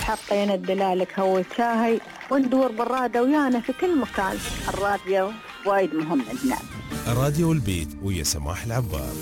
حطينا الدلالك هو شاهي وندور بالرادة ويانا في كل مكان. الراديو وايد مهم عندنا. راديو البيت ويا سماح العبار.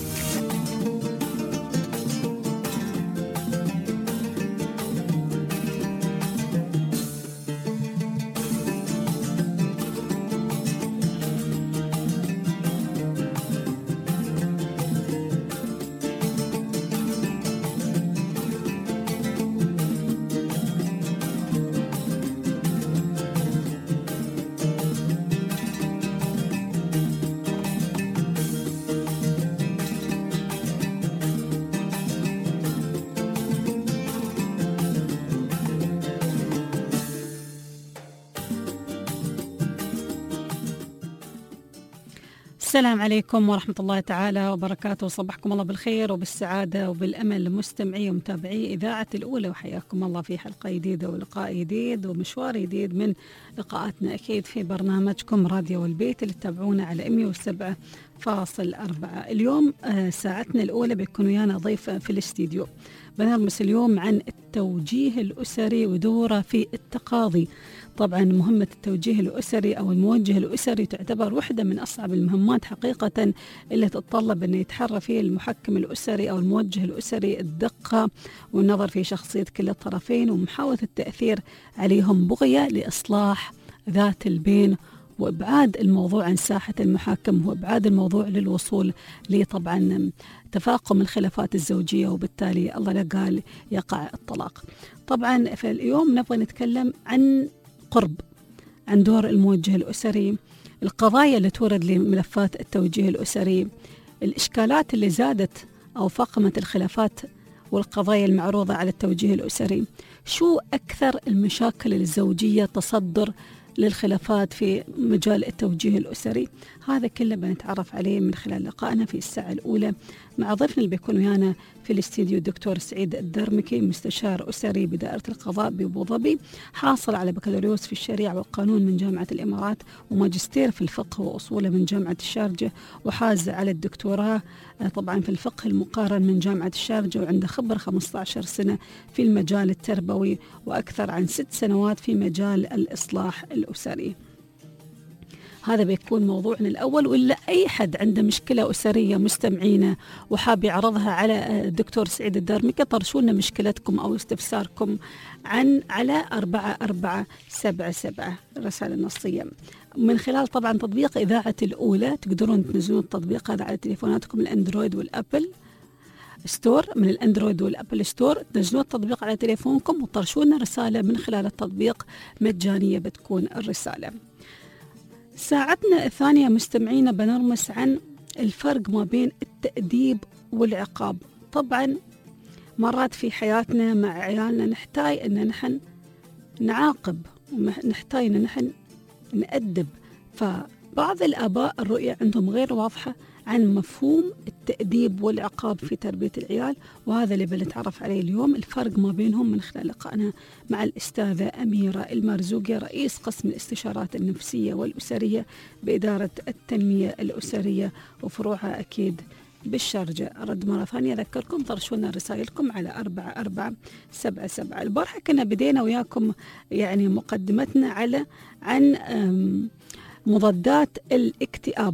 السلام عليكم ورحمة الله تعالى وبركاته. صبحكم الله بالخير وبالسعادة وبالأمل مستمعي ومتابعي إذاعة الأولى، وحياكم الله في حلقة جديدة ولقاء جديد ومشوار جديد من لقاءاتنا أكيد في برنامجكم راديو البيت اللي تتابعونا على 107.4. اليوم ساعتنا الأولى بيكون ويانا ضيف في الاستديو. بنرمس اليوم عن التوجيه الأسري ودوره في التقاضي. طبعا مهمة التوجيه الأسري أو الموجه الأسري تعتبر واحدة من أصعب المهمات حقيقة اللي تتطلب أن يتحرى فيه المحكم الأسري أو الموجه الأسري الدقة والنظر في شخصية كل الطرفين ومحاولة التأثير عليهم بغية لإصلاح ذات البين وإبعاد الموضوع عن ساحة المحاكم وإبعاد الموضوع للوصول لطبعا تفاقم الخلافات الزوجية وبالتالي الله لا قال يقع الطلاق. طبعا في اليوم نبغى نتكلم عن قرب عن دور الموجه الأسري، القضايا اللي تورد لملفات التوجيه الأسري، الإشكالات اللي زادت أو فاقمت الخلافات والقضايا المعروضة على التوجيه الأسري، شو أكثر المشاكل الزوجية تصدر للخلافات في مجال التوجيه الأسري. هذا كله بنتعرف عليه من خلال لقائنا في الساعة الأولى مع ضيفنا اللي بيكون ويانا في الاستديو الدكتور سعيد الدرمكي، مستشار أسري بدائرة القضاء بأبو ظبي، حاصل على بكالوريوس في الشريعة والقانون من جامعة الإمارات وماجستير في الفقه وأصوله من جامعة الشارجة، وحاز على الدكتوراه طبعا في الفقه المقارن من جامعة الشارجة، وعنده خبرة 15 سنة في المجال التربوي وأكثر عن 6 سنوات في مجال الإصلاح الأسري. هذا بيكون موضوعنا الأول، وإلا أي حد عنده مشكلة أسرية مستمعينا وحاب يعرضها على الدكتور سعيد الدرمكي، طرشونا مشكلتكم أو استفساركم على 4477 رسالة نصية من خلال طبعا تطبيق إذاعة الأولى. تقدرون تنزلون التطبيق هذا على تليفوناتكم الأندرويد والأبل ستور، من الأندرويد والأبل ستور تنزلون التطبيق على تليفونكم وطرشونا رسالة من خلال التطبيق مجانية بتكون الرسالة. ساعتنا الثانية مستمعينا بنرمس عن الفرق ما بين التأديب والعقاب. طبعا مرات في حياتنا مع عيالنا نحتاج أن نحن نعاقب ونحتاج أن نحن نأدب، فبعض الآباء الرؤية عندهم غير واضحة عن مفهوم التأديب والعقاب في تربية العيال، وهذا اللي بنتعرف عليه اليوم، الفرق ما بينهم من خلال لقائنا مع الأستاذة أميرة المرزوقي رئيس قسم الاستشارات النفسية والأسرية بإدارة التنمية الأسرية وفروعها أكيد بالشارجة. أرد مرة ثانية أذكركم طرشونا رسائلكم على 4477. البارحة كنا بدينا وياكم يعني مقدمتنا عن مضادات الاكتئاب،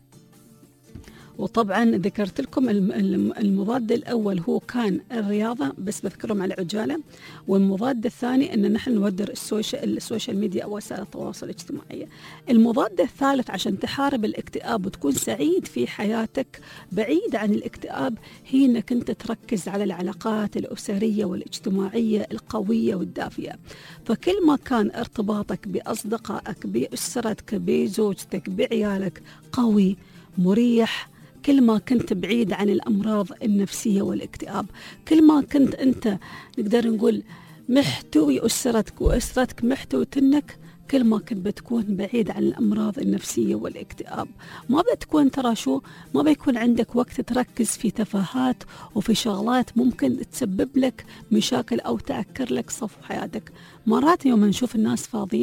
وطبعا ذكرت لكم المضاد الأول هو كان الرياضة، بس بذكرهم على عجالة، والمضاد الثاني أن نحن نودر السوشيال ميديا أو وسائل التواصل الاجتماعي. المضاد الثالث عشان تحارب الاكتئاب وتكون سعيد في حياتك بعيد عن الاكتئاب هي أنك أنت تركز على العلاقات الأسرية والاجتماعية القوية والدافئة. فكل ما كان ارتباطك بأصدقائك بأسرتك بزوجتك بعيالك قوي مريح، كل ما كنت بعيد عن الأمراض النفسية والاكتئاب، كل ما كنت أنت نقدر نقول محتوي أسرتك وأسرتك محتويتنك، كل ما كنت بتكون بعيد عن الأمراض النفسية والاكتئاب. ما بتكون ما بيكون عندك وقت تركز في تفاهات وفي شغلات ممكن تسبب لك مشاكل أو تأكر لك صفو حياتك. مرات يوم نشوف الناس فاضيين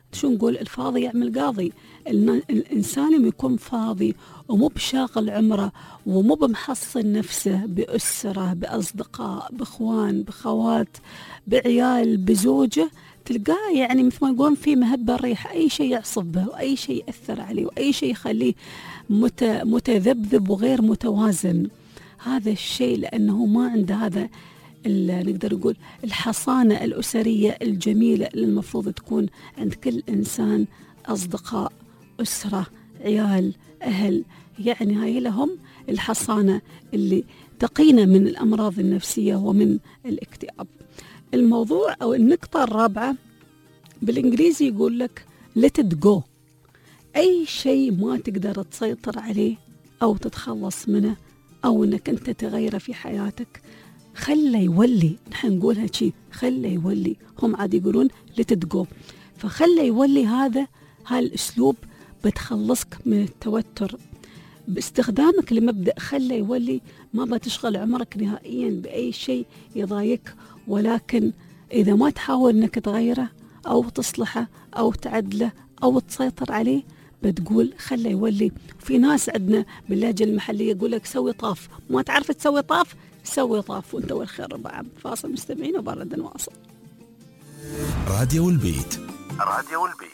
شو نقول الفاضي يعمل قاضي. الإنسان لما يكون فاضي ومو بشاغل عمره ومو بمحصن نفسه بأسرة بأصدقاء بإخوان بخوات بعيال بزوجه، تلقاه يعني مثل ما يقولون في مهبة الريح، أي شيء يعصب به وأي شيء يأثر عليه وأي شيء يخليه متذبذب وغير متوازن. هذا الشيء لأنه ما عنده هذا نقدر نقول الحصانة الأسرية الجميلة اللي المفروض تكون عند كل إنسان، أصدقاء أسرة عيال أهل، يعني هاي لهم الحصانة اللي تقينا من الأمراض النفسية ومن الاكتئاب. الموضوع أو النقطة الرابعة بالإنجليزي يقول لك let it go. أي شيء ما تقدر تسيطر عليه أو تتخلص منه أو أنك أنت تغيره في حياتك، خلي يولي. نحن نقولها شيء خلي يولي، هم عاد يقولون let it go. فخلي يولي هذا الأسلوب بتخلصك من التوتر باستخدامك لمبدأ خلي يولي. ما بتشغل عمرك نهائيا بأي شيء يضايق، ولكن إذا ما تحاول أنك تغيره أو تصلحه أو تعدله أو تسيطر عليه بتقول خلي يولي. في ناس عندنا باللهجة المحلية يقول لك سوي طاف، ما تعرف تسوي طاف سوي طاف وانت والخير ربع. فاصل مستمعين وبرد نواصل. راديو البيت. راديو البيت.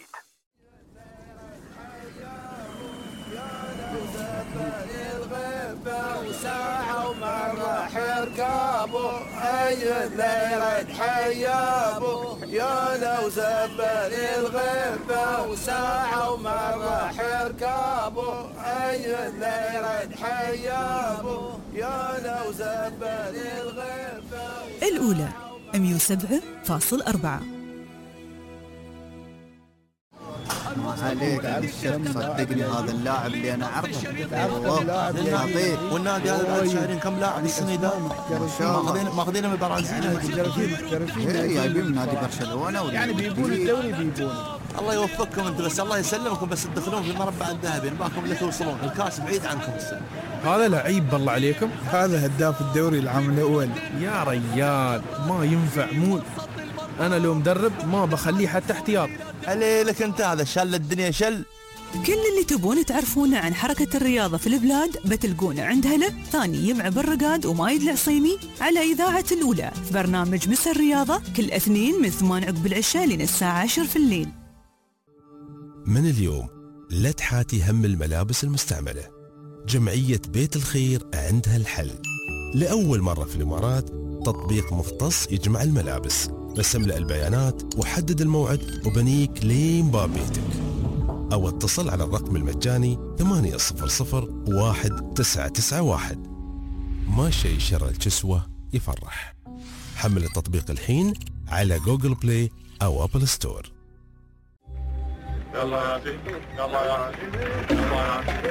وساعة ومرة حركابه أي الليل تحيابه يا لو زبل الغبة وساعة ومرة حركابه أي الليل تحيابه يا لو زبل الغبة. الأولى 107.4. عليك الشرك صدقني هذا اللاعب اللي انا اعرفه والله خطير. والنادي هذا بعد شهرين كم لاعب السنه ده ماخذينه من البرازيل جايبين من نادي برشلونه يعني بيبون الدوري بيبون. الله يوفقكم انتم بس الله يسلمكم بس تدخلون في المربع الذهبي نباكم اللي توصلون الكاس بعيد عنكم السنه. هذا لعيب بالله عليكم، هذا هداف الدوري العام الاول يا ريال ما ينفع. مو انا لو مدرب ما بخليه حتى احتياط. عليك انت هذا شل الدنيا شل. كل اللي تبون تعرفونه عن حركة الرياضة في البلاد بتلقونه عند هلا ثاني مع بالرقاد ومايد العصيمي على إذاعة الأولى في برنامج مس الرياضة كل اثنين من 8 عقب العشاء لين الساعة 10 في الليل. من اليوم لا تحاتي هم الملابس المستعملة. جمعية بيت الخير عندها الحل. لأول مرة في الإمارات تطبيق مختص يجمع الملابس، بس املأ البيانات وحدد الموعد وبنيك لين باب بيتك، أو اتصل على الرقم المجاني 800-1991. ما شيء شر الكسوة يفرح. حمل التطبيق الحين على جوجل بلاي أو أبل ستور. يلا يا سيدي يلا يا سيدي يلا يا سيدي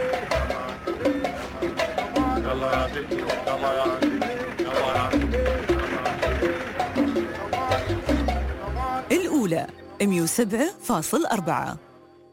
يلا يا سيدي يلا يا سيدي يلا يا سيدي. الأولى 107.4.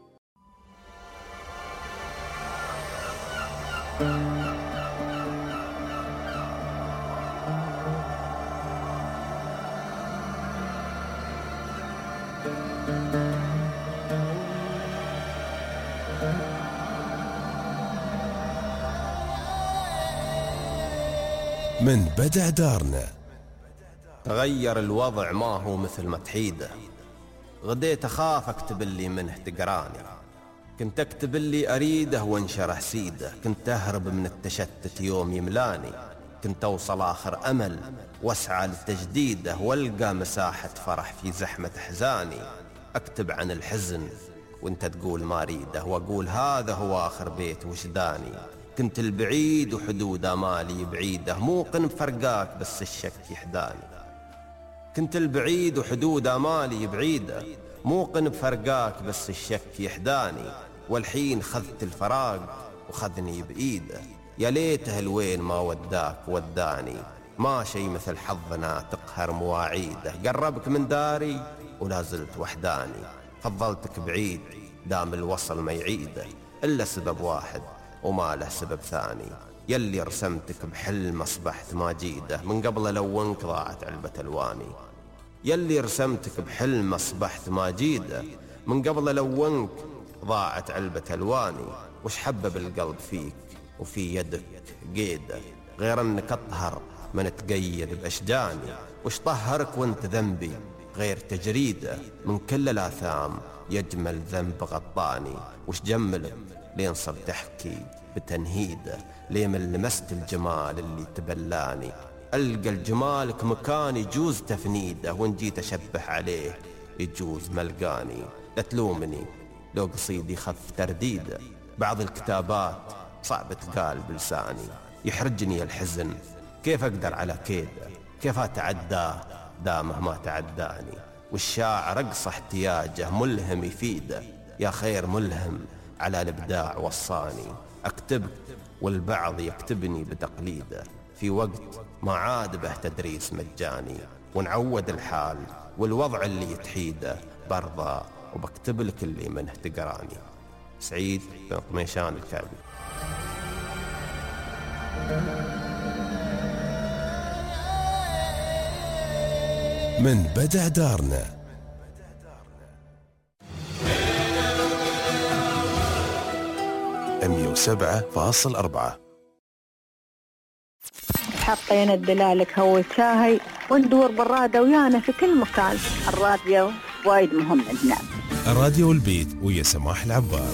من بدع دارنا تغير الوضع ما هو مثل ما تحيده. غديت أخاف أكتب اللي منه تقراني، كنت أكتب اللي أريده وانشرح سيده، كنت أهرب من التشتت يوم يملاني، كنت أوصل آخر أمل واسعى لتجديده والقى مساحة فرح في زحمة أحزاني. أكتب عن الحزن وانت تقول ما أريده، وأقول هذا هو آخر بيت وجداني. كنت البعيد وحدود آمالي بعيده، موقن بفرقاك بس الشك يحداني. كنت البعيد وحدود آمالي بعيدة، موقن بفرقاك بس الشك يحداني. والحين خذت الفراق وخذني بإيده، يا ليته الوين ما وداك وداني. ما شي مثل حظنا تقهر مواعيده، قربك من داري ولا زلت وحداني. فضلتك بعيد دام الوصل ما يعيده، إلا سبب واحد وما له سبب ثاني. يلي رسمتك بحلم أصبحت ما جيده، من قبل لونك ضاعت علبة ألواني. يلي رسمتك بحلم أصبحت ما جيده، من قبل ألونك ضاعت علبة ألواني. وش حبب القلب فيك وفي يدك قيدة غير أنك أطهر من تقيد بأشجاني؟ وش طهرك وانت ذنبي غير تجريده من كل الآثام يجمل ذنب غطاني؟ وش جملك لين صرت تحكي بتنهيده ليه من لمست الجمال اللي تبلاني؟ ألقى الجمالك مكان يجوز تفنيده وان جيت أشبح عليه يجوز ملقاني. لا تلومني لو قصيدي خف ترديده، بعض الكتابات صعب تقال بلساني. يحرجني الحزن كيف أقدر على كيده، كيف أتعداه دامه ما تعداني. والشاعر أقصى احتياجه ملهم يفيده، يا خير ملهم على الإبداع وصاني. أكتب والبعض يكتبني بتقليده في وقت ما عاد به تدريس مجاني. ونعود الحال والوضع اللي يتحيده برضى وبكتب لك اللي منه تقراني. سعيد بن طميشان الكعبي. من بدع دارنا 107.4. حطينا الدلالك هو شاهي وندور بالرادة ويانا في كل مكان. الراديو وايد مهم عندنا. راديو البيت ويا سماح العبار.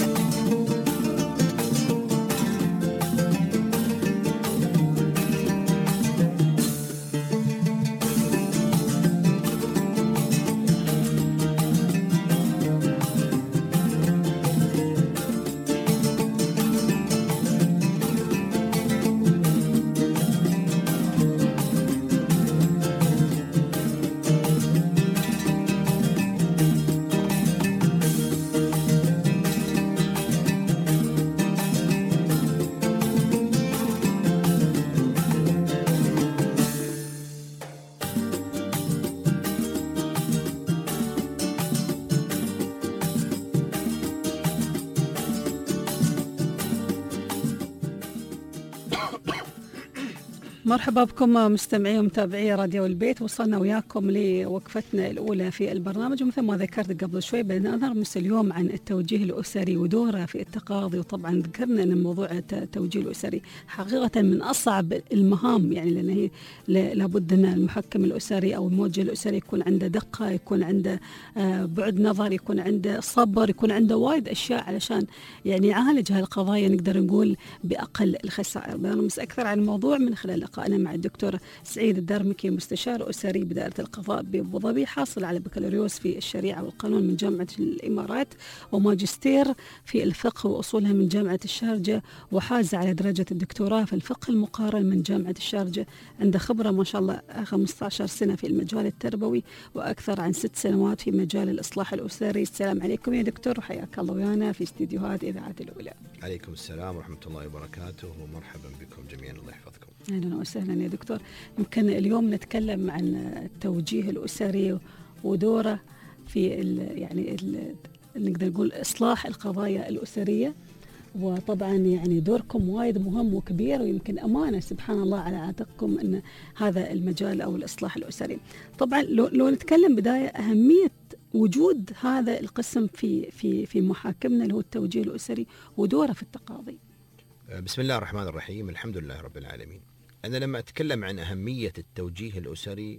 مرحبا بكم مستمعي ومتابعي راديو البيت. وصلنا وياكم لوقفتنا الأولى في البرنامج، ومثل ما ذكرت قبل شوي بدنا نرمس اليوم عن التوجيه الأسري ودوره في التقاضي. وطبعا ذكرنا أن موضوع التوجيه الأسري حقيقة من أصعب المهام، يعني لأن هي لابد أن المحكم الأسري أو الموجه الأسري يكون عنده دقة، يكون عنده بعد نظر، يكون عنده صبر، يكون عنده وايد أشياء علشان يعني يعالج هالقضايا نقدر نقول بأقل الخسائر. بنرمس أكثر عن الموضوع من خلال لقائنا مع الدكتور سعيد الدرمكي، مستشار أسري بدائرة القضاء بأبو ظبي، حاصل على بكالوريوس في الشريعة والقانون من جامعة الإمارات، وماجستير في الفقه وأصولها من جامعة الشارجة، وحاز على درجة الدكتوراه في الفقه المقارن من جامعة الشارجة. عنده خبرة ما شاء الله 15 سنة في المجال التربوي وأكثر عن 6 سنوات في مجال الإصلاح الأسري. السلام عليكم يا دكتور، وحياك الله ويانا في استديوهات إذاعة الأولى. عليكم السلام ورحمة الله وبركاته، ومرحبا بكم جميعا، الله يحفظكم. أهلا وسهلا يا دكتور. يمكن اليوم نتكلم عن التوجيه الأسري ودوره في يعني نقدر نقول إصلاح القضايا الأسرية. وطبعا يعني دوركم وايد مهم وكبير، ويمكن أمانة سبحان الله على عاتقكم أن هذا المجال أو الإصلاح الأسري. طبعا لو نتكلم بداية أهمية وجود هذا القسم في محاكمنا اللي هو التوجيه الأسري ودوره في التقاضي. بسم الله الرحمن الرحيم، الحمد لله رب العالمين. أنا لما أتكلم عن أهمية التوجيه الأسري،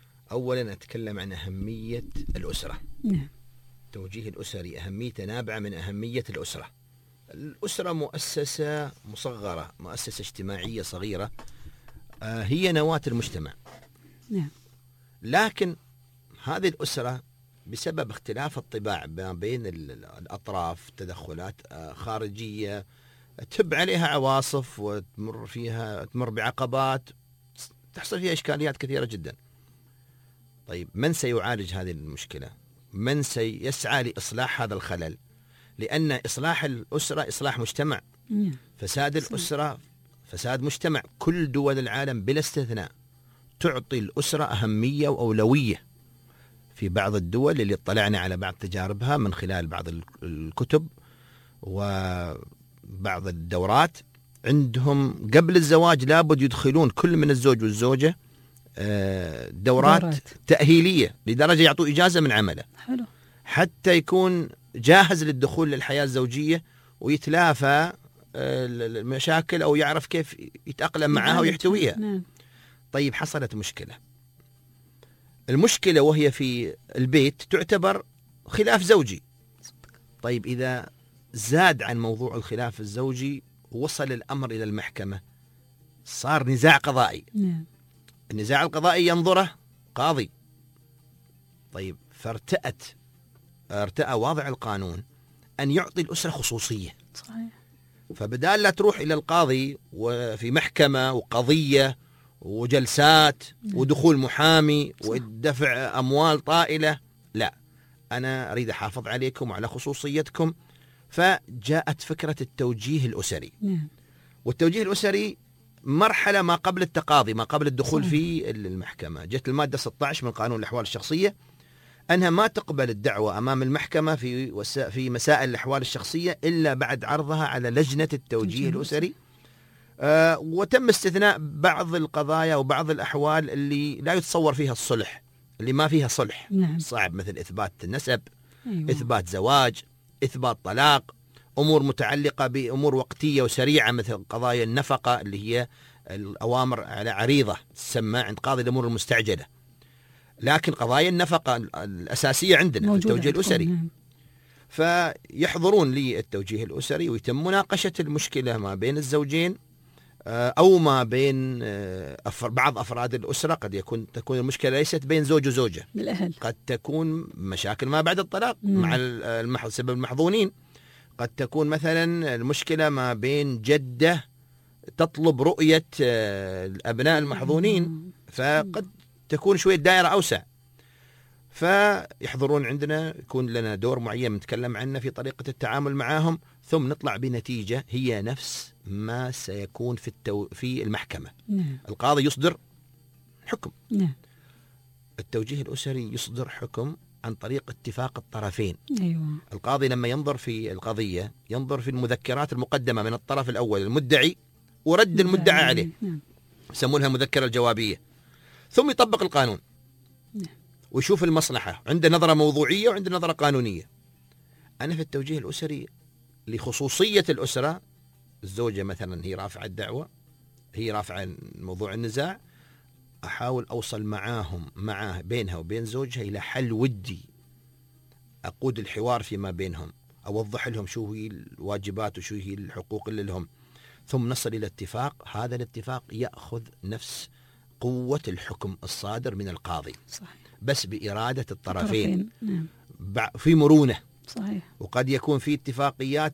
أولا أتكلم عن أهمية الأسرة. نعم. التوجيه الأسري أهميته نابعة من أهمية الأسرة. الأسرة مؤسسة مصغرة، مؤسسة اجتماعية صغيرة، هي نواة المجتمع. نعم. لكن هذه الأسرة بسبب اختلاف الطباع بين الأطراف، تدخلات خارجية تب عليها عواصف وتمر بعقبات، تحصل فيها إشكاليات كثيرة جدا. طيب من سيعالج هذه المشكلة؟ من سيسعى لإصلاح هذا الخلل؟ لأن إصلاح الأسرة إصلاح مجتمع. فساد الأسرة فساد مجتمع. كل دول العالم بلا استثناء تعطي الأسرة أهمية وأولوية. في بعض الدول اللي اطلعنا على بعض تجاربها من خلال بعض الكتب وبعض الدورات، عندهم قبل الزواج لابد يدخلون كل من الزوج والزوجة دورات تأهيلية، لدرجة يعطوا إجازة من عمله. حلو. حتى يكون جاهز للدخول للحياة الزوجية ويتلافى المشاكل أو يعرف كيف يتأقلم معها ويحتويها. نعم. طيب حصلت مشكلة، المشكلة وهي في البيت تعتبر خلاف زوجي. طيب إذا زاد عن موضوع الخلاف الزوجي ووصل الأمر إلى المحكمة صار نزاع قضائي. نعم. النزاع القضائي ينظره قاضي. طيب ارتأى واضع القانون أن يعطي الأسرة خصوصية. صحيح. فبدال لا تروح إلى القاضي وفي محكمة وقضية وجلسات ودخول محامي ودفع أموال طائلة، لا، أنا أريد أحافظ عليكم وعلى خصوصيتكم. فجاءت فكرة التوجيه الأسري. والتوجيه الأسري مرحلة ما قبل التقاضي، ما قبل الدخول في المحكمة. جت المادة 16 من قانون الأحوال الشخصية أنها ما تقبل الدعوة أمام المحكمة في مسائل الأحوال الشخصية إلا بعد عرضها على لجنة التوجيه الأسري. وتم استثناء بعض القضايا وبعض الأحوال اللي لا يتصور فيها الصلح، اللي ما فيها صلح. نعم. صعب، مثل إثبات النسب. أيوة. إثبات زواج، إثبات طلاق، أمور متعلقة بأمور وقتية وسريعة مثل قضايا النفقة اللي هي الأوامر على عريضة تسمى عند قاضي الأمور المستعجلة. لكن قضايا النفقة الأساسية عندنا في التوجيه الأسري. فيحضرون لي التوجيه الأسري ويتم مناقشة المشكلة ما بين الزوجين أو ما بين بعض أفراد الأسرة. قد تكون المشكلة ليست بين زوج وزوجة، بالأهل. قد تكون مشاكل ما بعد الطلاق مع سبب المحظونين. قد تكون مثلا المشكلة ما بين جدة تطلب رؤية الأبناء المحظونين، فقد تكون شوية دائرة أوسع. فيحضرون عندنا، يكون لنا دور معين نتكلم عنه في طريقة التعامل معهم، ثم نطلع بنتيجة هي نفس ما سيكون في المحكمة. نعم. القاضي يصدر حكم. نعم. التوجيه الأسري يصدر حكم عن طريق اتفاق الطرفين. أيوة. القاضي لما ينظر في القضية ينظر في المذكرات المقدمة من الطرف الأول المدعي ورد المدعى عليه. نعم. يسمونها المذكرة الجوابية. ثم يطبق القانون. نعم. ويشوف المصلحة، عنده نظرة موضوعية وعنده نظرة قانونية. أنا في التوجيه الأسري لخصوصية الأسرة، الزوجة مثلا هي رافعة الدعوة، هي رافعة موضوع النزاع، أحاول أوصل معاه بينها وبين زوجها إلى حل ودي، أقود الحوار فيما بينهم، أوضح لهم شو هي الواجبات وشو هي الحقوق اللي لهم، ثم نصل إلى اتفاق. هذا الاتفاق يأخذ نفس قوة الحكم الصادر من القاضي. صحيح. بس بإرادة الطرفين. نعم. في مرونة. صحيح. وقد يكون في اتفاقيات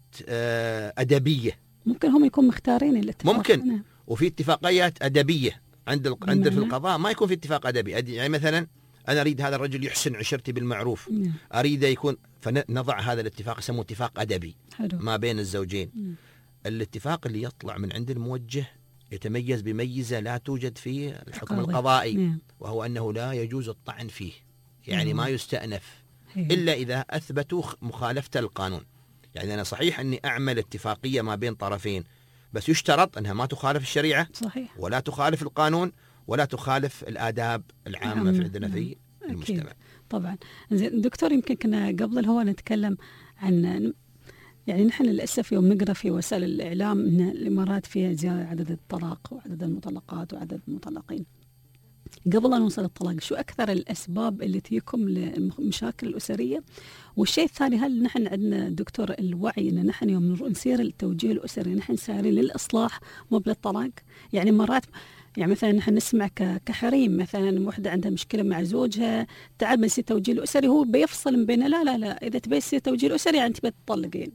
أدبية، ممكن هم يكون مختارين الاتفاق. ممكن. نعم. وفي اتفاقيات أدبية عند في القضاء ما يكون في اتفاق أدبي. يعني مثلا أنا أريد هذا الرجل يحسن عشرتي بالمعروف. نعم. أريد يكون، فنضع هذا الاتفاق يسموه اتفاق أدبي. حلو. ما بين الزوجين. الاتفاق اللي يطلع من عند الموجه يتميز بميزة لا توجد في الحكم القضائي. نعم. وهو أنه لا يجوز الطعن فيه، يعني ما يستأنف إلا إذا أثبتوا مخالفة القانون. يعني أنا صحيح أني أعمل اتفاقية ما بين طرفين، بس يشترط أنها ما تخالف الشريعة. صحيح. ولا تخالف القانون ولا تخالف الآداب العامة في عندنا في المجتمع. أكيد. طبعا. دكتور، يمكن كنا قبل الهواء نتكلم عن، يعني نحن للأسف يوم نقرأ في وسائل الإعلام أن الإمارات فيها زيادة عدد الطلاق وعدد المطلقات وعدد المطلقين. قبل أن نوصل الطلاق، شو أكثر الأسباب اللي تجيكم للمشاكل الأسرية؟ والشيء الثاني، هل نحن عندنا دكتور الوعي أن نحن يوم نسير التوجيه الأسري نحن سارين للإصلاح مو بالطلاق؟ يعني مرات، يعني مثلا نحن نسمع كحريم مثلا وحدة عندها مشكلة مع زوجها، تعال بنسير التوجيه الأسري، هو بيفصل من بينه، لا إذا تبي تسير التوجيه الأسري يعني تبي تطلقين.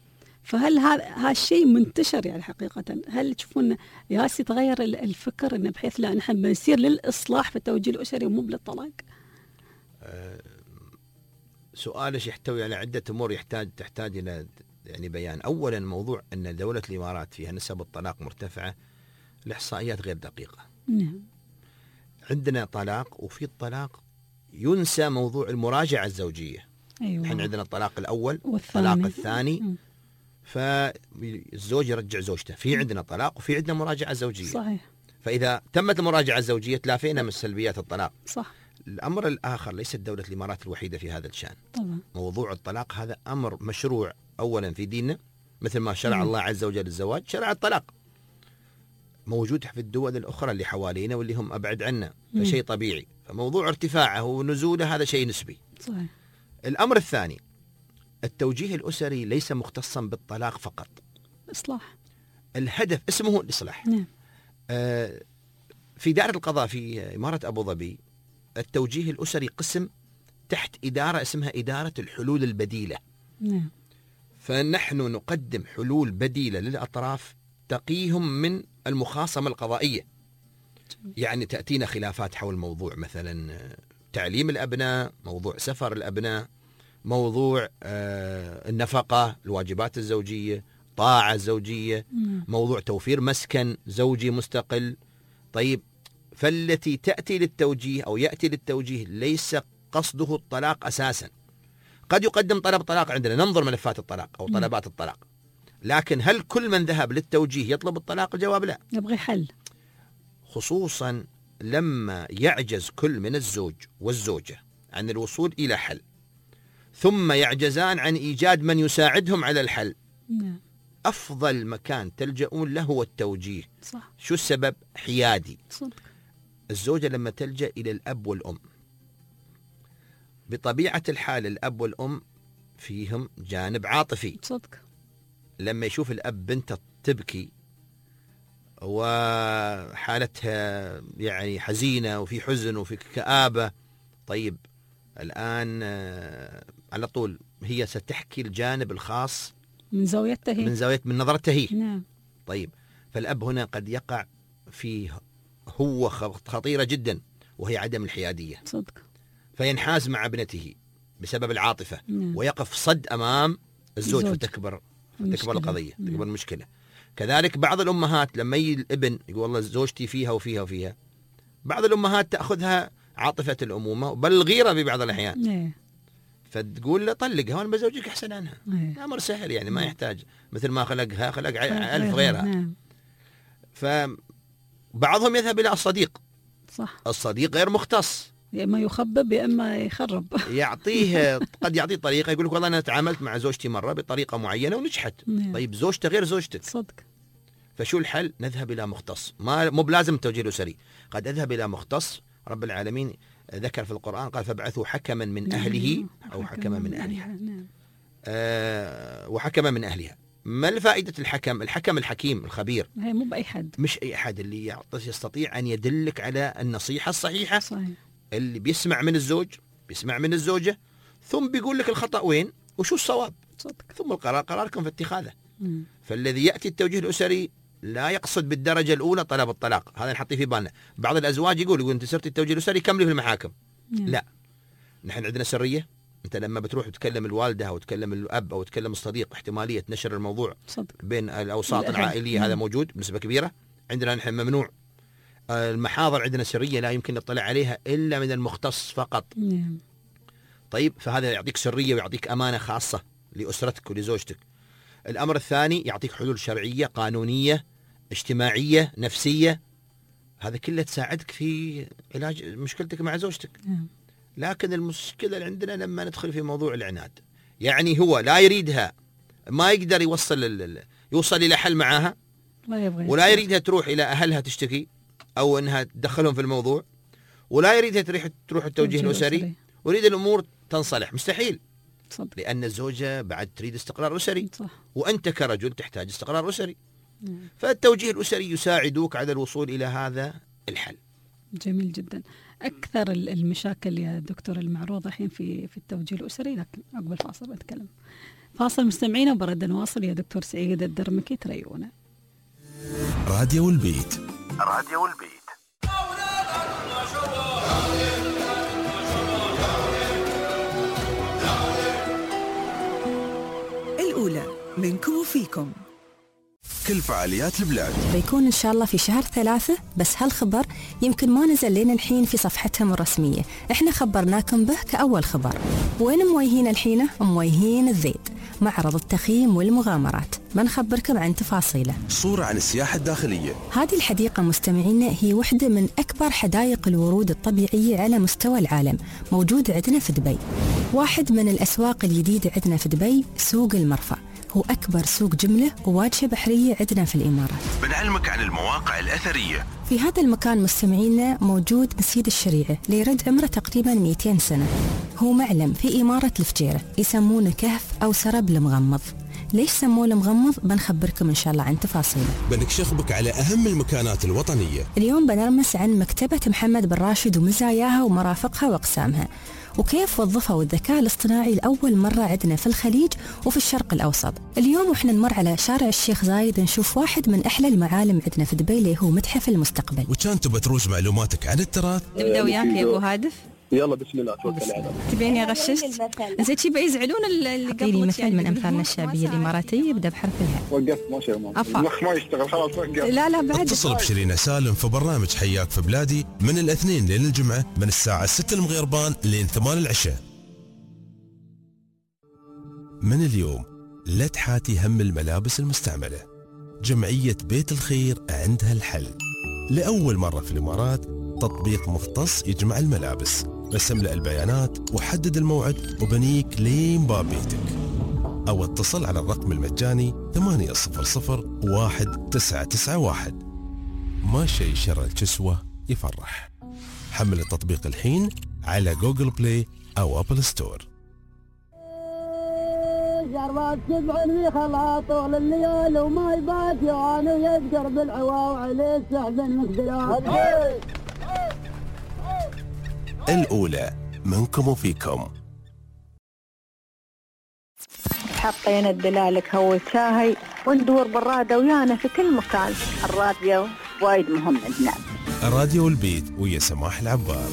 فهل هذا الشيء منتشر يعني حقيقة؟ هل تشوفون ياسي تغير الفكر إنه بحيث لا نحن بنسير للإصلاح في التوجيه الأسري ومو بالطلاق؟ سؤالش يحتوي على عدة أمور تحتاج إلى يعني بيان. أولا، موضوع أن دولة الإمارات فيها نسب الطلاق مرتفعة، الإحصائيات غير دقيقة. نعم. عندنا طلاق، وفي الطلاق ينسى موضوع المراجعة الزوجية. أيوة. نحن عندنا الطلاق الأول والثاني. الطلاق الثاني. فالزوج يرجع زوجته. في عندنا طلاق وفي عندنا مراجعة زوجية. صحيح. فإذا تمت المراجعة الزوجية تلافينا من سلبيات الطلاق. صح. الأمر الآخر، ليست دولة الإمارات الوحيدة في هذا الشأن. طبعا. موضوع الطلاق هذا أمر مشروع أولا في ديننا، مثل ما شرع الله عز وجل الزواج شرع الطلاق، موجود في الدول الأخرى اللي حوالينا واللي هم أبعد عنا، فشيء طبيعي. فموضوع ارتفاعه ونزوله هذا شيء نسبي. صحيح. الأمر الثاني، التوجيه الأسري ليس مختصا بالطلاق فقط، إصلاح. الهدف اسمه الإصلاح. نعم. في دائرة القضاء في إمارة أبو ظبي التوجيه الأسري قسم تحت إدارة اسمها إدارة الحلول البديلة. نعم. فنحن نقدم حلول بديلة للأطراف تقيهم من المخاصمة القضائية. يعني تأتينا خلافات حول موضوع مثلا تعليم الأبناء، موضوع سفر الأبناء، موضوع النفقة، الواجبات الزوجية، طاعة زوجية، موضوع توفير مسكن زوجي مستقل. طيب، فالتي تأتي للتوجيه أو يأتي للتوجيه ليس قصده الطلاق أساسا. قد يقدم طلب طلاق عندنا، ننظر ملفات الطلاق أو طلبات الطلاق، لكن هل كل من ذهب للتوجيه يطلب الطلاق؟ الجواب لا، يبغي حل. خصوصا لما يعجز كل من الزوج والزوجة عن الوصول إلى حل، ثم يعجزان عن إيجاد من يساعدهم على الحل. نعم. أفضل مكان تلجؤون له هو التوجيه. صح. شو السبب؟ حيادي. صدق. الزوجة لما تلجأ إلى الأب والأم، بطبيعة الحال الأب والأم فيهم جانب عاطفي. صدق. لما يشوف الأب بنته تبكي وحالتها يعني حزينة وفي حزن وفي كآبة، طيب الآن على طول هي ستحكي الجانب الخاص من زاويته هي، من نظرته هي. نعم. طيب، فالأب هنا قد يقع في هو خطيرة جدا، وهي عدم الحيادية. صدق. فينحاز مع ابنته بسبب العاطفة. نعم. ويقف صد أمام الزوج فتكبر القضية، تكبر المشكلة. كذلك بعض الأمهات لما يجي الابن يقول والله زوجتي فيها وفيها وفيها، بعض الأمهات تأخذها عاطفة الأمومة بل الغيرة في بعض الأحيان. فتقول له طلقها وأنا بزوجك أحسن عنها. أمر سهل يعني، ما يحتاج مثل ما خلق ألف غيرها. فبعضهم يذهب إلى الصديق. صح. الصديق غير مختص، يا إما يخبب يا إما يخرب. يعطيه قد يعطيه طريقة، يقول لك والله أنا تعاملت مع زوجتي مرة بطريقة معينة ونجحت. طيب زوجته غير زوجتك. صدق. فشو الحل؟ نذهب إلى مختص، مو بلازم التوجيه الأسري، قد أذهب إلى مختص. رب العالمين ذكر في القرآن قال فابعثوا حكما من أهله أو حكما من أهلها. وحكما من أهلها. ما الفائدة الحكم؟ الحكم الحكيم الخبير، هي مو بأي حد، مش أي أحد، اللي يستطيع أن يدلك على النصيحة الصحيحة. صحيح. اللي بيسمع من الزوج، بيسمع من الزوجة، ثم بيقول لك الخطأ وين وشو الصواب. صدق. ثم قراركم في اتخاذه. فالذي يأتي التوجيه الأسري لا يقصد بالدرجة الأولى طلب الطلاق، هذا نحطيه في بالنا. بعض الأزواج يقول أنت صرت التوجيه الأسري كملي في المحاكم. لا، نحن عندنا سرية. أنت لما بتروح تكلم الوالدة أو تكلم الأب أو تكلم الصديق، احتمالية نشر الموضوع صدق. بين الأوساط العائلية هذا موجود بنسبة كبيرة. عندنا نحن ممنوع. المحاضر عندنا سرية لا يمكن نطلع عليها إلا من المختص فقط. طيب، فهذا يعطيك سرية ويعطيك أمانة خاصة لأسرتك ولزوجتك. الأمر الثاني يعطيك حلول شرعية قانونية اجتماعية نفسية، هذا كله تساعدك في علاج مشكلتك مع زوجتك. لكن المشكلة اللي عندنا لما ندخل في موضوع العناد، يعني هو لا يريدها، ما يقدر يوصل إلى حل معها، ولا يريدها تروح إلى أهلها تشتكي أو أنها تدخلهم في الموضوع، ولا يريدها تروح التوجيه الأسري، ويريد الأمور تنصلح. مستحيل. صدق. لأن الزوجة بعد تريد استقرار أسري. صح. وأنت كرجل تحتاج استقرار أسري. فالتوجيه الأسري يساعدوك على الوصول إلى هذا الحل. جميل جدا. أكثر المشاكل يا دكتور المعروضة الحين في التوجيه الأسري، لكن عقب فاصل بتكلم. فاصل مستمعينا وبرد نواصل. يا دكتور سعيد الدرمكي تريونا. راديو البيت. راديو البيت. الأولى منكم وفيكم. كل فعاليات البلاد بيكون إن شاء الله في شهر 3، بس هالخبر يمكن ما نزل لنا الحين في صفحتهم الرسمية، إحنا خبرناكم به كأول خبر. وين مويهين الحين؟ مويهين الذيد، معرض التخييم والمغامرات. بنخبركم عن تفاصيله. صورة عن السياحة الداخلية. هذه الحديقة مستمعينا هي واحدة من أكبر حدائق الورود الطبيعية على مستوى العالم، موجودة عندنا في دبي. واحد من الأسواق الجديدة عندنا في دبي سوق المرفأ، هو أكبر سوق جملة وواجهة بحرية عندنا في الإمارات. بنعلمك عن المواقع الأثرية. في هذا المكان مستمعينا موجود مسجد الشريعة ليرد عمره تقريبا 200 سنة. هو معلم في إمارة الفجيرة، يسمونه كهف أو سرب المغمض. ليش سموه المغمض؟ بنخبركم إن شاء الله عن تفاصيله. بنكشف بك على أهم المكانات الوطنية. اليوم بنرمس عن مكتبة محمد بن راشد ومزاياها ومرافقها وأقسامها، وكيف وظفوا الذكاء الاصطناعي لأول مرة عندنا في الخليج وفي الشرق الأوسط. اليوم وإحنا نمر على شارع الشيخ زايد نشوف واحد من أحلى المعالم عندنا في دبي اللي هو متحف المستقبل. وكان تبى تروج معلوماتك عن التراث؟ نبدأ وياك يا أبو هادف. يلا بسم الله توكل على الله. تبيني غششت؟ زين شي بيزعلون اللي قبل مثل يعني من أمثالنا الشعبية الإماراتية يبدأ بحرف الهاء. وقفت ما شاء الله. المخ ما يشتغل خلاص وقف. لا بعد. اتصل بشيرين سالم في برنامج حياك في بلادي من الاثنين لين الجمعة من الساعة 6 المغربان لين 8 العشاء. من اليوم لا تحاتي هم الملابس المستعملة. جمعية بيت الخير عندها الحل. لأول مرة في الإمارات تطبيق مختص يجمع الملابس. بس املأ البيانات وحدد الموعد وبنيك لين باب بيتك، أو اتصل على الرقم المجاني 800-1991. ما شيء شر الكسوة يفرح. حمل التطبيق الحين على جوجل بلاي أو أبل ستور. جربت تبعني خلا طول الليل وما يبات يعاني يذكر بالعوا وعليه السحب المقدرات. الأولى منكم وفيكم. حطينا الدلالك هو شاهي وندور بالرادة ويانا في كل مكان. الراديو وايد مهم عندنا. راديو البيت ويا سماح العبار.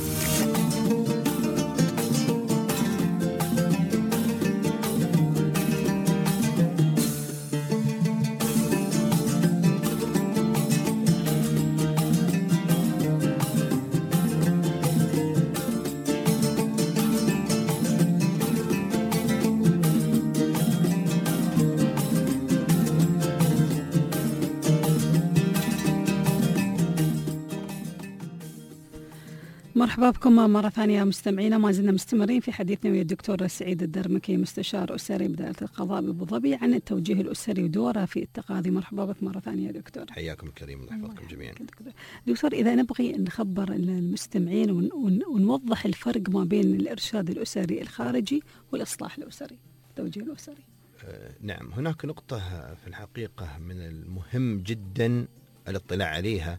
مرحبا بكم مرة ثانية مستمعينا. ما زلنا مستمرين في حديثنا ويا الدكتور سعيد الدرمكي مستشار أسري بدائرة القضاء بأبو ظبي عن التوجيه الأسري ودوره في التقاضي. مرحبا بك مرة ثانية يا دكتور. حياكم الكريم ونحفظكم جميعا. دكتور إذا نبغي نخبر المستمعين ونوضح الفرق ما بين الإرشاد الأسري الخارجي والإصلاح الأسري، التوجيه الأسري. نعم، هناك نقطة في الحقيقة من المهم جدا الاطلاع عليها،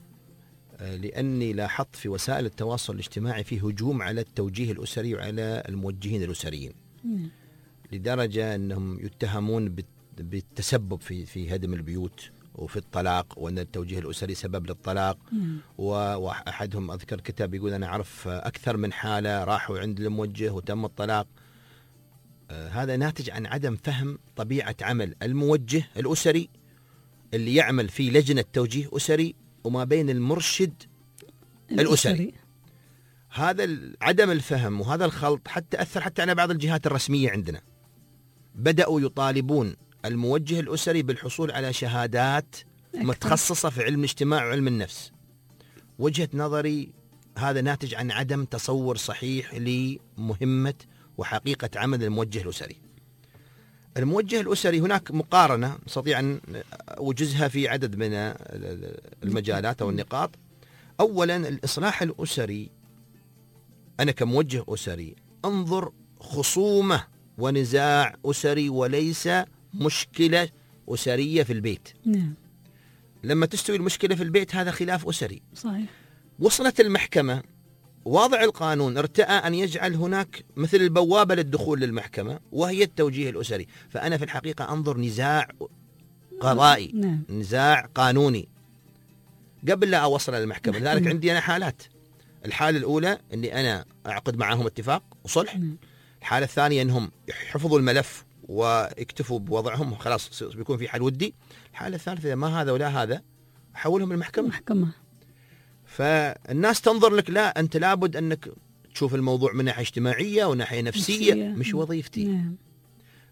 لأني لاحظت في وسائل التواصل الاجتماعي في هجوم على التوجيه الأسري وعلى الموجهين الأسريين، لدرجة أنهم يتهمون بالتسبب في هدم البيوت وفي الطلاق، وأن التوجيه الأسري سبب للطلاق. وأحدهم أذكر كتاب يقول أنا أعرف أكثر من حالة راحوا عند الموجه وتم الطلاق. هذا ناتج عن عدم فهم طبيعة عمل الموجه الأسري اللي يعمل في لجنة توجيه أسري وما بين المرشد الأسري. هذا عدم الفهم وهذا الخلط حتى أثر حتى على بعض الجهات الرسمية عندنا. بدأوا يطالبون الموجه الأسري بالحصول على شهادات متخصصة في علم الاجتماع وعلم النفس. وجهة نظري هذا ناتج عن عدم تصور صحيح لمهمة وحقيقة عمل الموجه الأسري. الموجه الأسري هناك مقارنة نستطيع أن أوجزها في عدد من المجالات أو النقاط. أولا، الإصلاح الأسري، أنا كموجه أسري أنظر خصومة ونزاع أسري وليس مشكلة أسرية في البيت. نعم. لما تستوي المشكلة في البيت هذا خلاف أسري. صحيح. وصلت المحكمة، واضع القانون ارتأى أن يجعل هناك مثل البوابة للدخول للمحكمة وهي التوجيه الأسري. فأنا في الحقيقة أنظر نزاع قضائي. نعم. نزاع قانوني قبل لا أوصل للمحكمة. لذلك عندي أنا حالات. الحالة الأولى أني أنا أعقد معهم اتفاق وصلح. الحالة الثانية أنهم يحفظوا الملف ويكتفوا بوضعهم خلاص بيكون في حل ودي. الحالة الثالثة إذا ما هذا ولا هذا أحولهم للمحكمة. فالناس تنظر لك لا أنت لابد أنك تشوف الموضوع من ناحية اجتماعية وناحية نفسية. مش وظيفتي.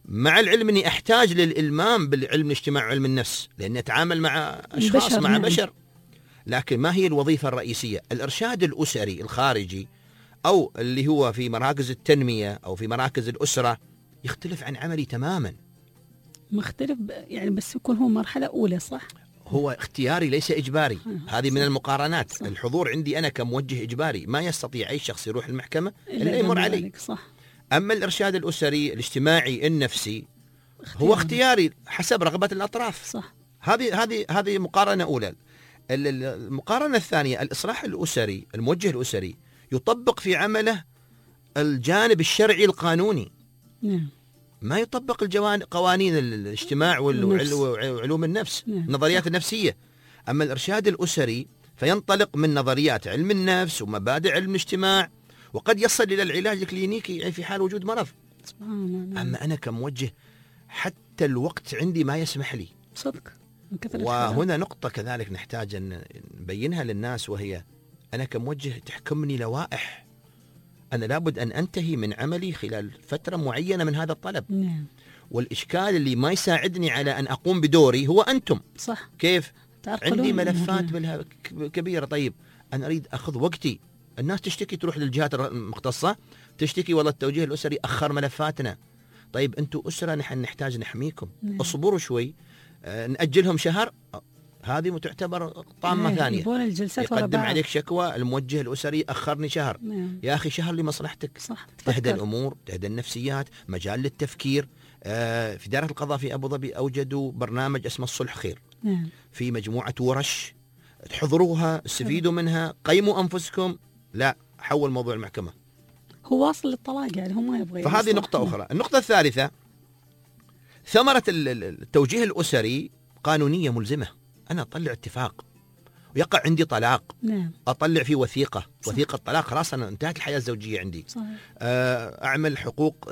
مع العلم أني أحتاج للإلمام بالعلم الاجتماع وعلم النفس، لأني أتعامل مع أشخاص، مع بشر. لكن ما هي الوظيفة الرئيسية؟ الإرشاد الأسري الخارجي أو اللي هو في مراكز التنمية أو في مراكز الأسرة يختلف عن عملي تماما. مختلف يعني، بس يكون هو مرحلة أولى، صح؟ هو اختياري ليس إجباري. هذه من المقارنات. صح. الحضور عندي أنا كموجه إجباري، ما يستطيع أي شخص يروح المحكمة إلا يمر علي. صح. أما الإرشاد الأسري الاجتماعي النفسي هو اختياري حسب رغبة الأطراف. صح. هذه مقارنة أولى. المقارنة الثانية، الإصلاح الأسري، الموجه الأسري يطبق في عمله الجانب الشرعي القانوني. ما يطبق قوانين الاجتماع وعلوم النفس، النظريات النفسية. أما الإرشاد الأسري فينطلق من نظريات علم النفس ومبادئ علم الاجتماع، وقد يصل إلى العلاج الكلينيكي يعني في حال وجود مرض. أما أنا كموجه حتى الوقت عندي ما يسمح لي. صدق. وهنا نقطة كذلك نحتاج أن نبينها للناس، وهي أنا كموجه تحكمني لوائح. أنا لابد أن أنتهي من عملي خلال فترة معينة من هذا الطلب. والإشكال اللي ما يساعدني على أن أقوم بدوري هو أنتم. صح. كيف؟ عندي ملفات كبيرة. طيب أنا أريد أخذ وقتي. الناس تشتكي، تروح للجهات المختصة تشتكي والله التوجيه الأسري أخر ملفاتنا. طيب أنتوا أسرة، نحن نحتاج نحميكم. اصبروا شوي، نأجلهم شهر. هذه تعتبر طامة ثانية. يقدم عليك شكوى الموجه الأسري أخرني شهر. يا أخي شهر لمصلحتك. صح. تهدى الأمور، تهدى النفسيات، مجال للتفكير. في دائرة القضاء في أبو ظبي أوجدوا برنامج اسمه الصلح خير. في مجموعة ورش تحضروها، استفيدوا منها، قيموا أنفسكم. لا، حول موضوع المحكمة. هو واصل للطلاق يعني، هم ما يبغى. فهذه نقطة أخرى. النقطة الثالثة، ثمرة التوجيه الأسري قانونية ملزمة. أنا أطلع اتفاق ويقع عندي طلاق. أطلع فيه وثيقة. وثيقة طلاق، خلاص أنا انتهت الحياة الزوجية عندي. صحيح. أعمل حقوق،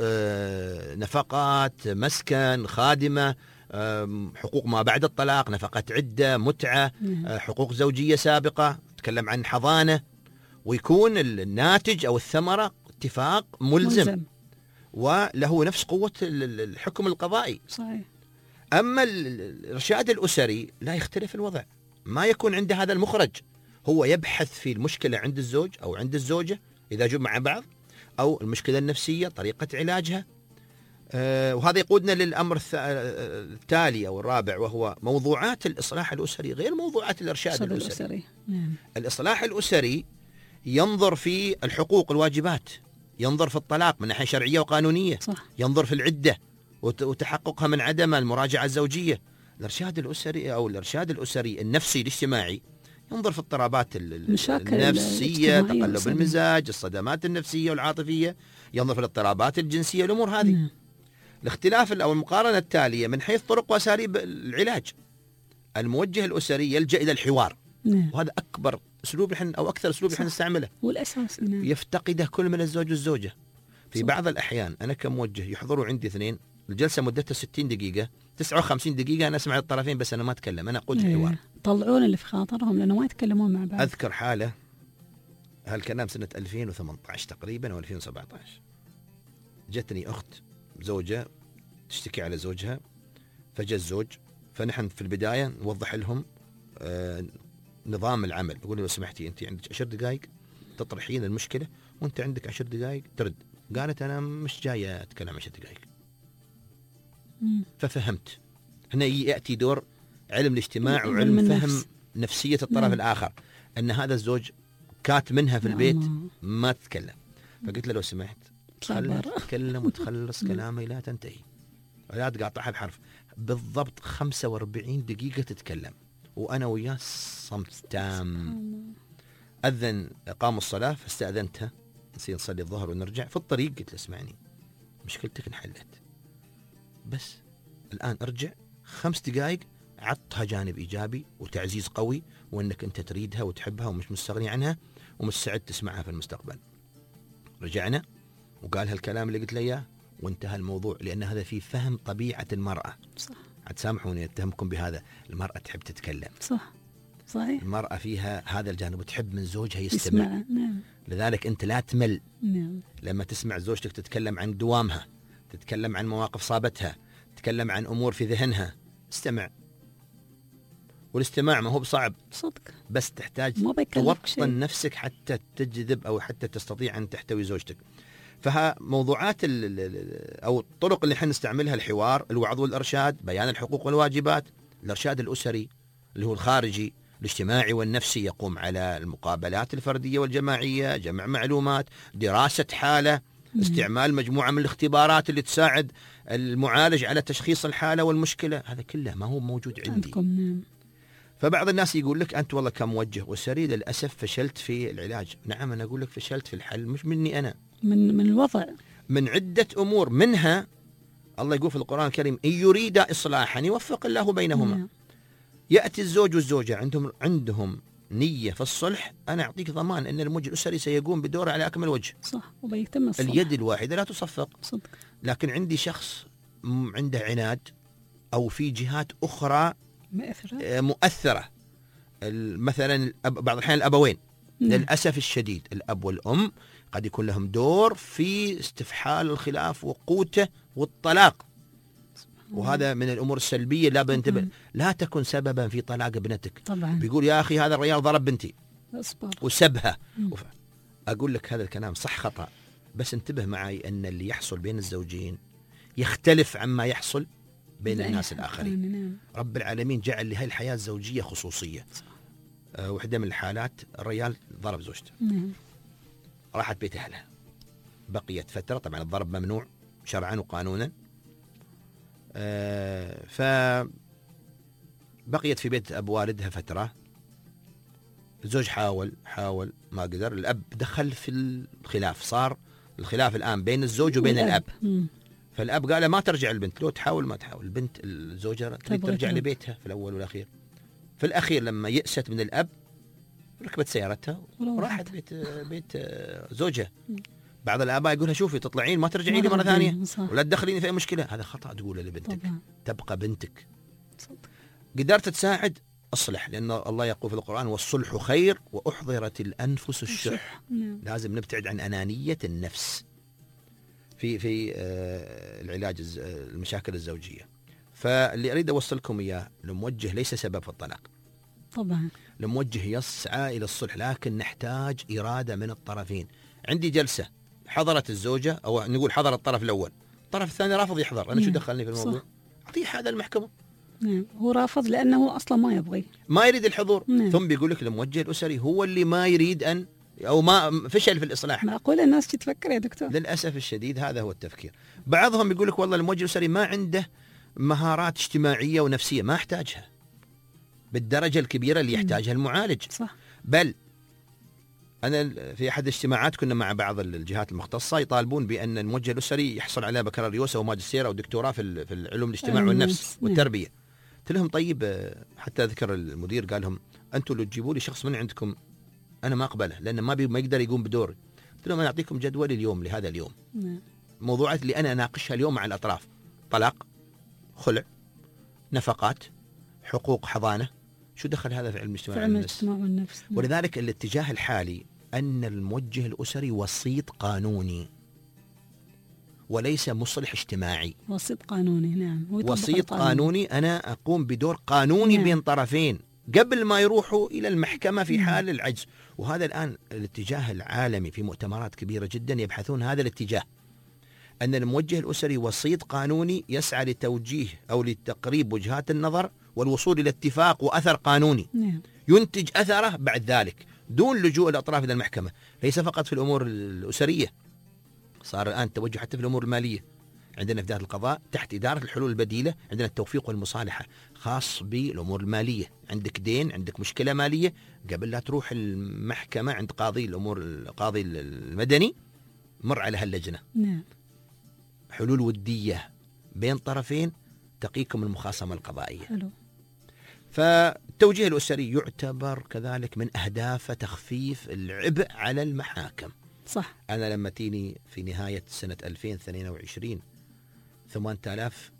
نفقات، مسكن، خادمة، حقوق ما بعد الطلاق، نفقة عدة، متعة، حقوق زوجية سابقة، أتكلم عن حضانة. ويكون الناتج أو الثمرة اتفاق ملزم. وله نفس قوة الحكم القضائي. صحيح. أما الإرشاد الأسري لا يختلف الوضع. ما يكون عنده هذا المخرج. هو يبحث في المشكلة عند الزوج أو عند الزوجة إذا جوا مع بعض، أو المشكلة النفسية، طريقة علاجها. وهذا يقودنا للأمر التالي أو الرابع، وهو موضوعات الإصلاح الأسري غير موضوعات الإرشاد الأسري. الإصلاح الأسري ينظر في الحقوق والواجبات، ينظر في الطلاق من ناحية شرعية وقانونية. صح. ينظر في العدة وتحققها من عدم المراجعة الزوجية. الإرشاد الأسري أو الإرشاد الأسري النفسي الاجتماعي ينظر في اضطرابات النفسية، تقلب المزاج، الصدمات النفسية والعاطفية. ينظر في الاضطرابات الجنسية، الأمور هذه. الاختلاف أو المقارنة التالية من حيث طرق وأساليب العلاج. الموجه الأسري يلجأ إلى الحوار. وهذا أكبر أسلوب أو أكثر أسلوب نستعمله، والأساس يفتقده كل من الزوج والزوجة. في بعض الأحيان أنا كموجه يحضروا عندي اثنين، الجلسة مدتها 60 دقيقة، 59 دقيقة أنا أسمع الطرفين بس أنا ما أتكلم، أنا أقود الحوار. طلعون اللي في خاطرهم لأنه ما يتكلمون مع بعض. أذكر حالة، هالكلام سنة 2018 تقريبا أو 2017. جتني أخت زوجة تشتكي على زوجها، فجأة الزوج، فنحن في البداية نوضح لهم نظام العمل. يقول لي لو سمحتي أنت عندك 10 دقائق تطرحين المشكلة، وأنت عندك 10 دقائق ترد. قالت أنا مش جاية أتكلم 10 دقائق. ففهمت. هنا يأتي دور علم الاجتماع وعلم فهم نفسية الطرف الآخر، أن هذا الزوج كات منها في البيت ما تتكلم. فقلت له لو سمحت خلنا تتكلم وتخلص كلامي، لا تنتهي، لا تقاطعها بحرف. بالضبط 45 دقيقة تتكلم وأنا وياه صمت تام. أذن قام الصلاة فاستأذنتها نصير نصلي الظهر ونرجع. في الطريق قلت له اسمعني، مشكلتك انحلت، بس الآن ارجع 5 دقائق عطها جانب إيجابي وتعزيز قوي، وأنك أنت تريدها وتحبها ومش مستغني عنها ومستعد تسمعها في المستقبل. رجعنا وقال هالكلام اللي قلت له إياه وانتهى الموضوع، لأن هذا فيه فهم طبيعة المرأة. صح. هتسامحوني أتهمكم بهذا، المرأة تحب تتكلم. صح. صحيح. المرأة فيها هذا الجانب وتحب من زوجها يستمع. نعم. لذلك أنت لا تمل. نعم. لما تسمع زوجتك تتكلم عن دوامها تتكلم عن مواقف صابتها، تتكلم عن أمور في ذهنها. استمع، والاستماع ما هو بصعب صدق، بس تحتاج توطن نفسك حتى تجذب أو حتى تستطيع أن تحتوي زوجتك. فها موضوعات أو الطرق اللي احنا نستعملها: الحوار، الوعظ والإرشاد، بيان الحقوق والواجبات، الإرشاد الأسري اللي هو الخارجي، الاجتماعي والنفسي يقوم على المقابلات الفردية والجماعية، جمع معلومات، دراسة حالة، استعمال مجموعة من الاختبارات اللي تساعد المعالج على تشخيص الحالة والمشكلة. هذا كله ما هو موجود عندي. فبعض الناس يقول لك أنت والله كموجه أسري للأسف فشلت في العلاج. نعم، أنا أقول لك فشلت في الحل، مش مني أنا، من الوضع، من عدة أمور. منها الله يقول في القرآن الكريم: إن يريد إصلاحا يوفق الله بينهما. يأتي الزوج والزوجة عندهم نية في الصلح، أنا أعطيك ضمان أن الموجه الأسري سيقوم بدوره على أكمل وجه. صح، وبيتم الصلح. اليد الواحدة لا تصفق. صدق. لكن عندي شخص عنده عناد أو في جهات أخرى مؤثرة. مثلا بعض الأحيان الأبوين، للأسف الشديد الأب والأم قد يكون لهم دور في استفحال الخلاف وقوته والطلاق، وهذا من الأمور السلبية لا بنتبه. لا تكن سببا في طلاق ابنتك. طبعا. بيقول يا أخي هذا الرجال ضرب بنتي أصبر وسبها. أقول لك هذا الكلام صح خطأ، بس انتبه معي أن اللي يحصل بين الزوجين يختلف عما يحصل بين الناس الآخرين. رب العالمين جعل لهذه الحياة الزوجية خصوصية. وحدة من الحالات الرجال ضرب زوجته، راحت بيت أهلها، بقيت فترة، طبعا الضرب ممنوع شرعا وقانونا، فبقيت في بيت أب والدها فترة. الزوج حاول ما قدر، الأب دخل في الخلاف، صار الخلاف الآن بين الزوج وبين الأب. فالأب قال ما ترجع البنت، لو تحاول ما تحاول البنت، الزوجة ترجع لبيتها في الأول والأخير. في الأخير لما يأست من الأب ركبت سيارتها وراحت بيت زوجها. بعض الآباء يقولها شوفي تطلعين ما ترجعين لي مرة ثانية ولا تدخليني في أي مشكلة. هذا خطأ تقوله لبنتك. تبقى بنتك. قدرت تساعد أصلح، لأن الله يقول في القرآن: والصلح خير وأحضرت الأنفس الشح. لازم نبتعد عن أنانية النفس في العلاج المشاكل الزوجية. فاللي أريد أوصلكم إياه، الموجه ليس سبب في الطلاق. طبعا الموجه يسعى إلى الصلح، لكن نحتاج إرادة من الطرفين. عندي جلسة حضرت الزوجة، أو نقول حضر الطرف الأول، الطرف الثاني رافض يحضر، أنا شو دخلني في الموضوع؟ أعطيه هذا المحكمة. هو رافض لأنه أصلا ما يبغي، ما يريد الحضور. ثم بيقول لك الموجه الأسري هو اللي ما يريد أن، أو ما فشل في الإصلاح. معقول الناس تفكر يا دكتور؟ للأسف الشديد هذا هو التفكير. بعضهم يقول لك والله الموجه الأسري ما عنده مهارات اجتماعية ونفسية، ما احتاجها بالدرجة الكبيرة اللي يحتاجها المعالج. صح. بل أنا في أحد الاجتماعات كنا مع بعض الجهات المختصة يطالبون بأن الموجه الأسري يحصل على بكالوريوس أو ماجستير أو دكتوراه في العلوم الاجتماع والنفس والتربية. قلت لهم طيب، حتى ذكر المدير قال لهم أنتم لو تجيبوا لي شخص من عندكم أنا ما أقبله، لأنه ما يقدر يقوم بدوري. قلت لهم أنا أعطيكم جدول اليوم لهذا اليوم، موضوعات اللي أنا أناقشها اليوم مع الأطراف: طلاق، خلع، نفقات، حقوق حضانة. شو دخل هذا في علم الاجتماع والنفس؟ ولذلك الاتجاه الحالي أن الموجه الأسري وسيط قانوني وليس مصلح اجتماعي. وسيط قانوني، نعم، وسيط قانوني. أنا أقوم بدور قانوني بين طرفين قبل ما يروحوا إلى المحكمة في حال العجز. وهذا الآن الاتجاه العالمي، في مؤتمرات كبيرة جدا يبحثون هذا الاتجاه، أن الموجه الأسري وسيط قانوني يسعى لتوجيه أو لتقريب وجهات النظر والوصول إلى اتفاق وأثر قانوني ينتج أثره بعد ذلك دون لجوء الأطراف إلى المحكمة. ليس فقط في الأمور الأسرية، صار الآن توجه حتى في الأمور المالية. عندنا في دائرة القضاء تحت إدارة الحلول البديلة عندنا التوفيق والمصالحة خاص بالأمور المالية. عندك دين، عندك مشكلة مالية، قبل لا تروح المحكمة عند قاضي الأمور، القاضي المدني، مر على هاللجنة. حلول ودية بين طرفين تقيكم المخاصمة القضائية. حلو. فالتوجيه الأسري يعتبر كذلك من أهداف تخفيف العبء على المحاكم. صح. أنا لما تيني في نهاية سنة 2022 8000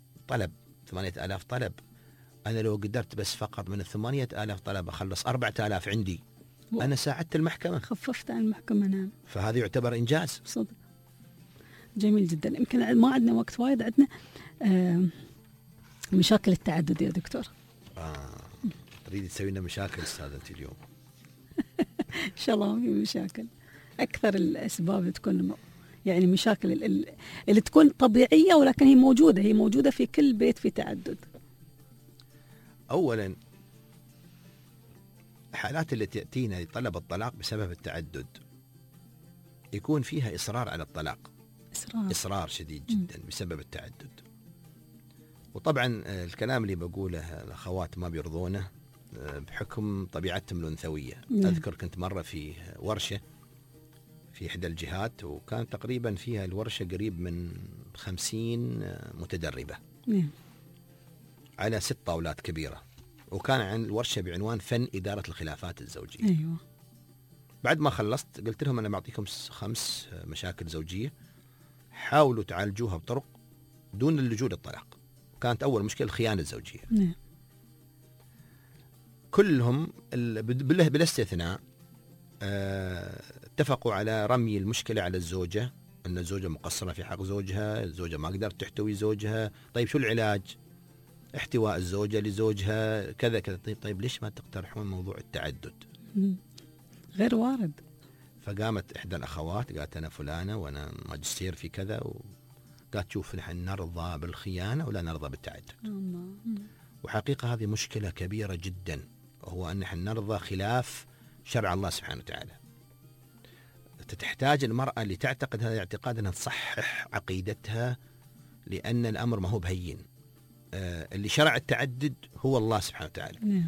طلب، أنا لو قدرت بس فقط من 8000 طلب أخلص 4000 عندي، أنا ساعدت المحكمة، خففت عن المحكمة. نعم. فهذا يعتبر إنجاز. صدق. جميل جدا. يمكن ما عندنا وقت وايد، عندنا مشاكل التعدد يا دكتور. تريد تسوي لنا مشاكل أستاذ أنت اليوم؟ إن شاء الله ما في مشاكل. أكثر الأسباب تكون يعني مشاكل اللي تكون طبيعية، ولكن هي موجودة في كل بيت في تعدد. أولا الحالات اللي تأتينا طلب الطلاق بسبب التعدد يكون فيها إصرار على الطلاق، إصرار شديد جدا بسبب التعدد. وطبعا الكلام اللي بقوله الأخوات ما بيرضونه بحكم طبيعتهم الأنثوية. أذكر كنت مرة في ورشة في إحدى الجهات، وكان تقريبا فيها الورشة قريب من 50 متدربة على 6 طاولات كبيرة، وكان عن الورشة بعنوان فن إدارة الخلافات الزوجية. أيوة. بعد ما خلصت قلت لهم أنا بعطيكم 5 مشاكل زوجية، حاولوا تعالجوها بطرق دون اللجوء للطلاق. كانت أول مشكلة الخيانة الزوجية. كلهم بلا استثناء اتفقوا على رمي المشكلة على الزوجة، أن الزوجة مقصرة في حق زوجها، الزوجة ما قدرت تحتوي زوجها. طيب شو العلاج؟ احتواء الزوجة لزوجها كذا كذا. طيب ليش ما تقترحون موضوع التعدد؟ غير وارد. فقامت إحدى الأخوات قالت أنا فلانة وأنا ماجستير في كذا، قالت شوف نحن نرضى بالخيانة ولا نرضى بالتعدد. وحقيقة هذه مشكلة كبيرة جدا، وهو أن نحن نرضى خلاف شرع الله سبحانه وتعالى. تحتاج المرأة اللي تعتقد هذا الاعتقاد أنها تصحح عقيدتها، لأن الأمر ما هو بهين. اللي شرع التعدد هو الله سبحانه وتعالى.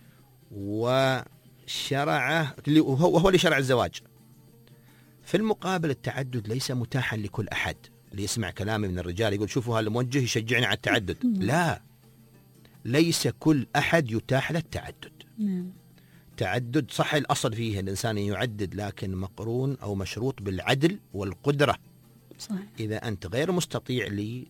وشرعه وهو اللي شرع الزواج. في المقابل التعدد ليس متاحا لكل أحد. اللي يسمع كلامي من الرجال يقول شوفوا هالموجه يشجعني على التعدد. لا، ليس كل أحد يتاح له التعدد. تعدد صح الأصل فيه الإنسان يعدد، لكن مقرون أو مشروط بالعدل والقدرة. صحيح. إذا أنت غير مستطيع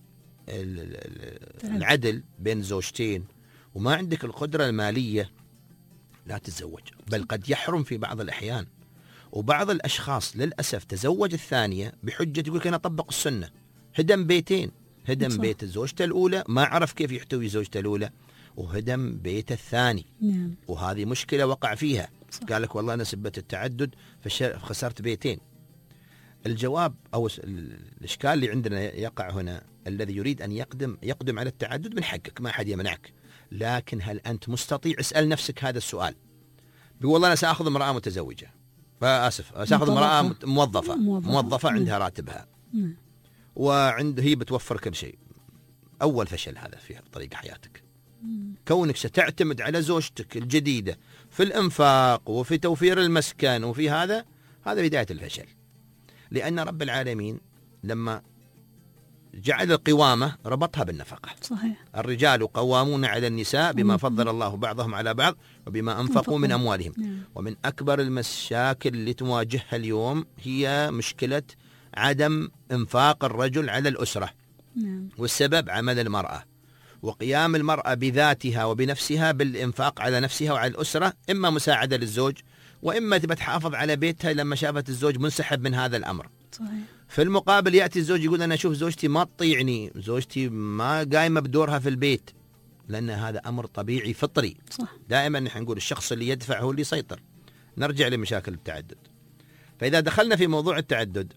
للعدل بين زوجتين وما عندك القدرة المالية لا تتزوج، بل قد يحرم في بعض الأحيان. وبعض الأشخاص للأسف تزوج الثانية بحجة يقول أنا أطبق السنة، هدم بيتين، هدم صح. بيت زوجته الأولى، ما عرف كيف يحتوي زوجته الأولى، وهدم بيت الثاني. وهذه مشكلة وقع فيها. صح. قال لك والله أنا سبت التعدد فخسرت بيتين. الجواب أو الإشكال اللي عندنا يقع هنا، الذي يريد أن يقدم على التعدد من حقك، ما حد يمنعك، لكن هل أنت مستطيع؟ اسأل نفسك هذا السؤال. والله أنا سأخذ امرأة متزوجة، سأخذ امرأة موظفة عندها راتبها هي بتوفر كل شيء. أول فشل هذا في طريق حياتك. كونك ستعتمد على زوجتك الجديدة في الإنفاق وفي توفير المسكن وفي هذا بداية الفشل. لأن رب العالمين لما جعل القوامة ربطها بالنفقة. صحيح. الرجال قوامون على النساء بما فضل الله بعضهم على بعض وبما أنفقوا من أموالهم. ومن أكبر المشاكل اللي تواجهها اليوم هي مشكلة عدم إنفاق الرجل على الأسرة. والسبب عمل المرأة وقيام المرأة بذاتها وبنفسها بالإنفاق على نفسها وعلى الأسرة، إما مساعدة للزوج وإما تبى تحافظ على بيتها لما شافت الزوج منسحب من هذا الأمر. صحيح. في المقابل يأتي الزوج يقول أنا أشوف زوجتي ما تطيعني، زوجتي ما قايمة بدورها في البيت، لأن هذا أمر طبيعي فطري. صح. دائما نحن نقول الشخص اللي يدفع هو اللي يسيطر. نرجع لمشاكل التعدد. فإذا دخلنا في موضوع التعدد،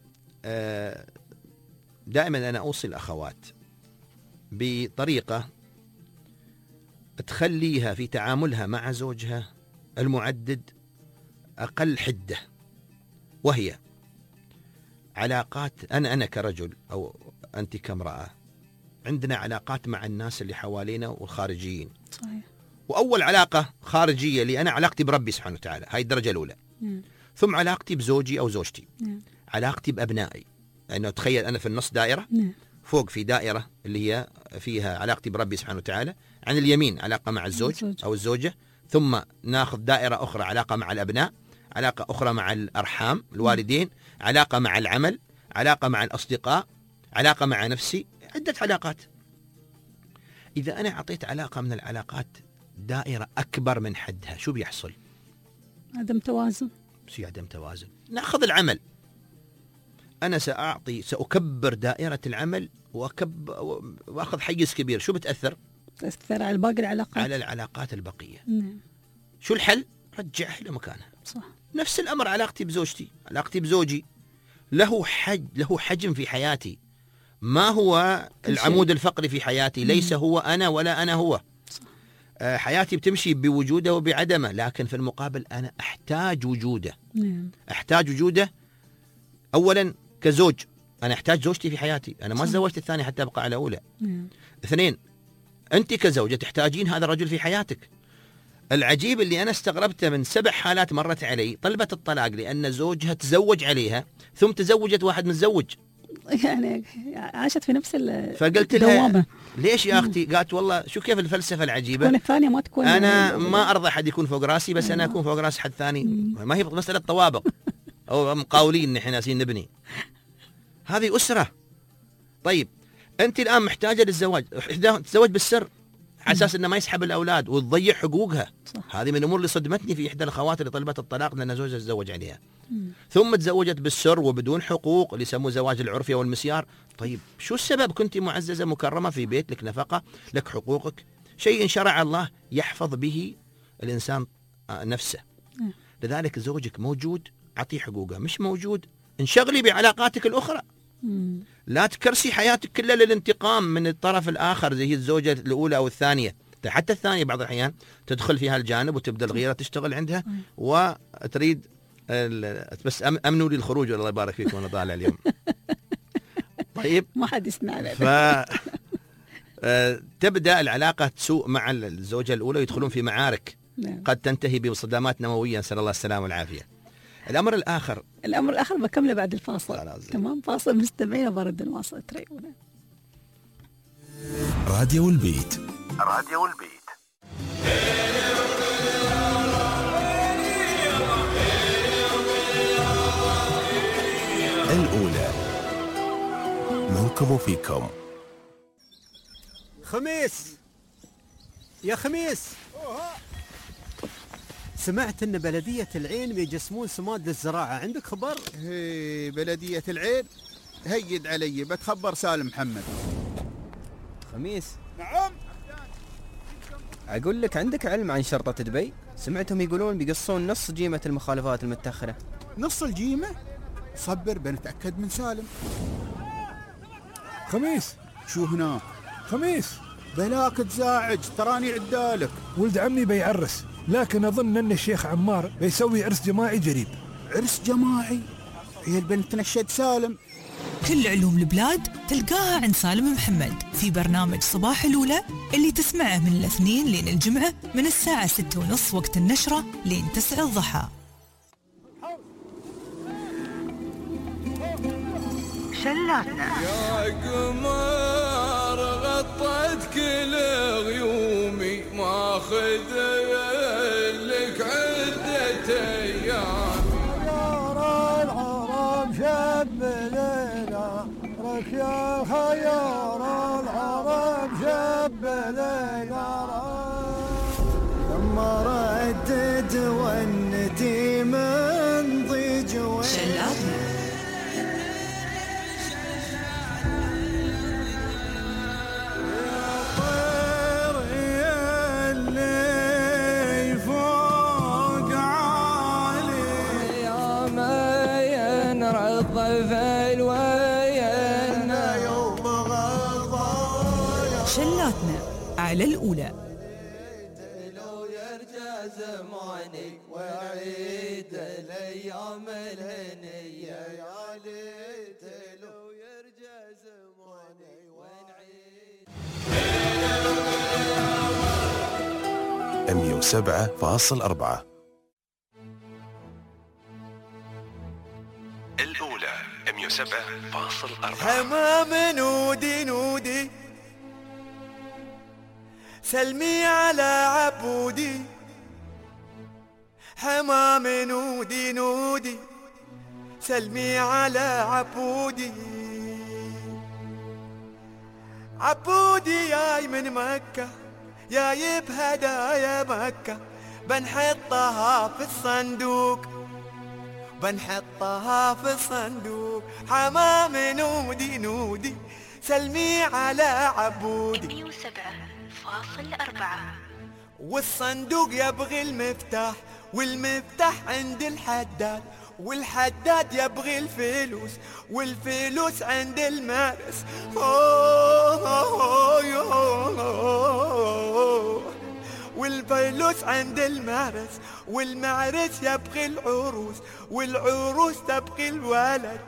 دائما أنا أوصي الأخوات بطريقة تخليها في تعاملها مع زوجها المعدد أقل حدة، وهي علاقات. أنا كرجل أو أنت كامرأة عندنا علاقات مع الناس اللي حوالينا والخارجيين. صحيح. وأول علاقة خارجية لي أنا علاقتي بربي سبحانه وتعالى، هاي الدرجة الأولى. ثم علاقتي بزوجي أو زوجتي. علاقتي بأبنائي، لأنه تخيل أنا في النص دائرة. فوق في دائرة اللي هي فيها علاقتي بربي سبحانه وتعالى، عن اليمين علاقة مع الزوج أو الزوجة، ثم ناخذ دائرة أخرى علاقة مع الأبناء، علاقة أخرى مع الأرحام الوالدين، علاقة مع العمل، علاقة مع الأصدقاء، علاقة مع نفسي، عدة علاقات. إذا أنا أعطيت علاقة من العلاقات دائرة أكبر من حدها شو بيحصل؟ عدم توازن. عدم توازن. نأخذ العمل. أنا سأكبر دائرة العمل وأخذ حيز كبير. شو بتأثر؟ تأثر على باقي العلاقات، على العلاقات البقية. نعم. شو الحل؟ رجعه لمكانه. صح. نفس الأمر علاقتي بزوجتي، علاقتي بزوجي له حجم في حياتي، ما هو العمود الفقري في حياتي، ليس هو أنا ولا أنا هو. صح. حياتي بتمشي بوجوده وبعدمه، لكن في المقابل أنا أحتاج وجوده. نعم. أحتاج وجوده أولا كزوج، أنا أحتاج زوجتي في حياتي، أنا ما تزوجت الثاني حتى أبقى على أولى. نعم. اثنين، أنت كزوجة تحتاجين هذا الرجل في حياتك. العجيب اللي أنا استغربته من 7 حالات مرت علي طلبت الطلاق لأن زوجها تزوج عليها ثم تزوجت واحد متزوج، يعني عاشت في نفس فقلت لها ليش يا أختي؟ قالت والله شو كيف الفلسفة العجيبة، تكون الثانية ما تكون، أنا ما أرضى حد يكون فوق راسي، بس أنا أكون فوق راس حد ثاني. ما هي مسألة طوابق أو مقاولين نحن ناسين نبني، هذه أسرة. طيب أنت الآن محتاجة للزواج، تتزوج بالسر على أساس أنه ما يسحب الأولاد وتضيع حقوقها. صح. هذه من الأمور اللي صدمتني في إحدى الأخوات اللي طلبت الطلاق لأن زوجها تزوج عليها. ثم تزوجت بالسر وبدون حقوق، اللي يسموه زواج العرفي والمسيار. طيب شو السبب؟ كنت معززة مكرمة في بيت، لك نفقة، لك حقوقك، شيء شرع الله يحفظ به الإنسان نفسه. لذلك زوجك موجود أعطيه حقوقه، مش موجود انشغلي بعلاقاتك الأخرى. لا تكرسي حياتك كلها للانتقام من الطرف الآخر زي الزوجة الأولى أو الثانية. حتى الثانية بعض الأحيان تدخل في هالجانب وتبدأ الغيرة تشتغل عندها وتريد بس أمنوا لي الخروج الله يبارك فيكم وأنا طالع اليوم. طيب ما حد يسمع تبدأ العلاقة تسوء مع الزوجة الأولى ويدخلون في معارك قد تنتهي بصدامات نووية، نسأل الله السلامة والعافية. الأمر الآخر بكمله بعد الفاصل. تمام، فاصل مستمعين وبرد الواصل تريونا. راديو البيت. الأولى منكم وفيكم. خميس يا خميس، سمعت ان بلدية العين بيجسمون سماد للزراعة، عندك خبر؟ بلدية العين هيد علي، بتخبر سالم محمد. خميس. نعم. اقول لك، عندك علم عن شرطة دبي؟ سمعتهم يقولون بيقصون نص جيمة المخالفات المتأخرة. نص الجيمة؟ صبر بنتأكد من سالم. خميس. شو هنا؟ خميس. بلاك تزاعج، تراني عدالك. ولد عمي بيعرس، لكن أظن أن الشيخ عمار بيسوي عرس جماعي قريب. عرس جماعي؟ هي البنت نشد سالم. كل علوم البلاد تلقاها عند سالم محمد في برنامج صباح الأولى اللي تسمعه من الاثنين لين الجمعة من الساعة 6:30 وقت النشرة لين 9 الضحى. شلاتنا يا قمر غطت كل غيومي، ماخذ لك عدة ايام. خيار الحرم شب ليلى، رك يا خيار الحرم شب ليلى، ثم ردد والنتي من ضيج شلاتنا. شلاتنا على الأولى. لو يرجع زماني وعيد الأيام الهنية، يا ليت لو يرجع زماني ونعيد. 107.4 الأولى 107.4. حمام نودي نودي سلمي على عبودي، حمام نودي نودي سلمي على عبودي، عبودي جاي من مكة جايب هدايا مكة، بنحطها في الصندوق بنحطها في الصندوق. حمام نودي نودي سلمي على عبودي. 107.4. والصندوق يبغي المفتاح، والمفتاح عند الحداد، والحداد يبغي الفلوس، والفلوس عند المارس. والفلوس عند المارس، والمارس يبغي العروس، والعروس تبغي الولد.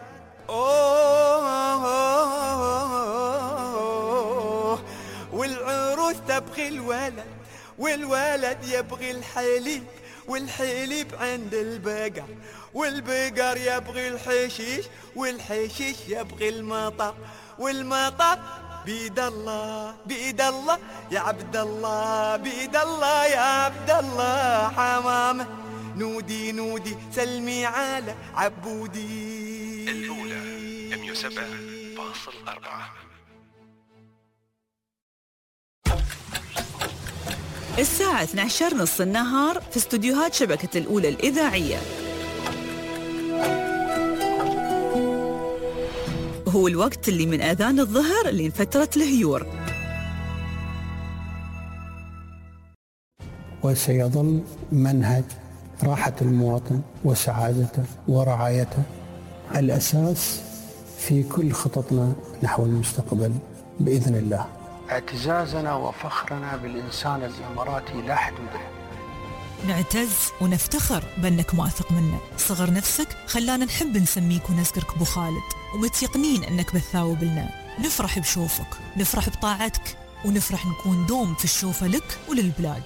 والعروس تبغي الولد، والولد يبغي الحليب، والحليب عند البقر، والبقر يبغي الحشيش، والحشيش يبغي المطر، والمطر بيد الله بيد الله يا عبد الله، بيد الله يا عبد الله. حمامة نودي نودي سلمي على عبودي. الأولى 107.4. الساعة 12:30 النهار في استوديوهات شبكة الأولى الإذاعية. هو الوقت اللي من أذان الظهر لين فترة الهيور. وسيظل منهج راحة المواطن وسعادته ورعايته الأساس في كل خططنا نحو المستقبل بإذن الله. اعتزازنا وفخرنا بالإنسان الإماراتي لا حدود له. نعتز ونفتخر بأنك واثق منا. صغر نفسك خلانا نحب نسميك ونذكرك أبو خالد، ومتيقنين أنك بتثاوب لنا. نفرح بشوفك، نفرح بطاعتك، ونفرح نكون دوم في الشوفة لك وللبلاد.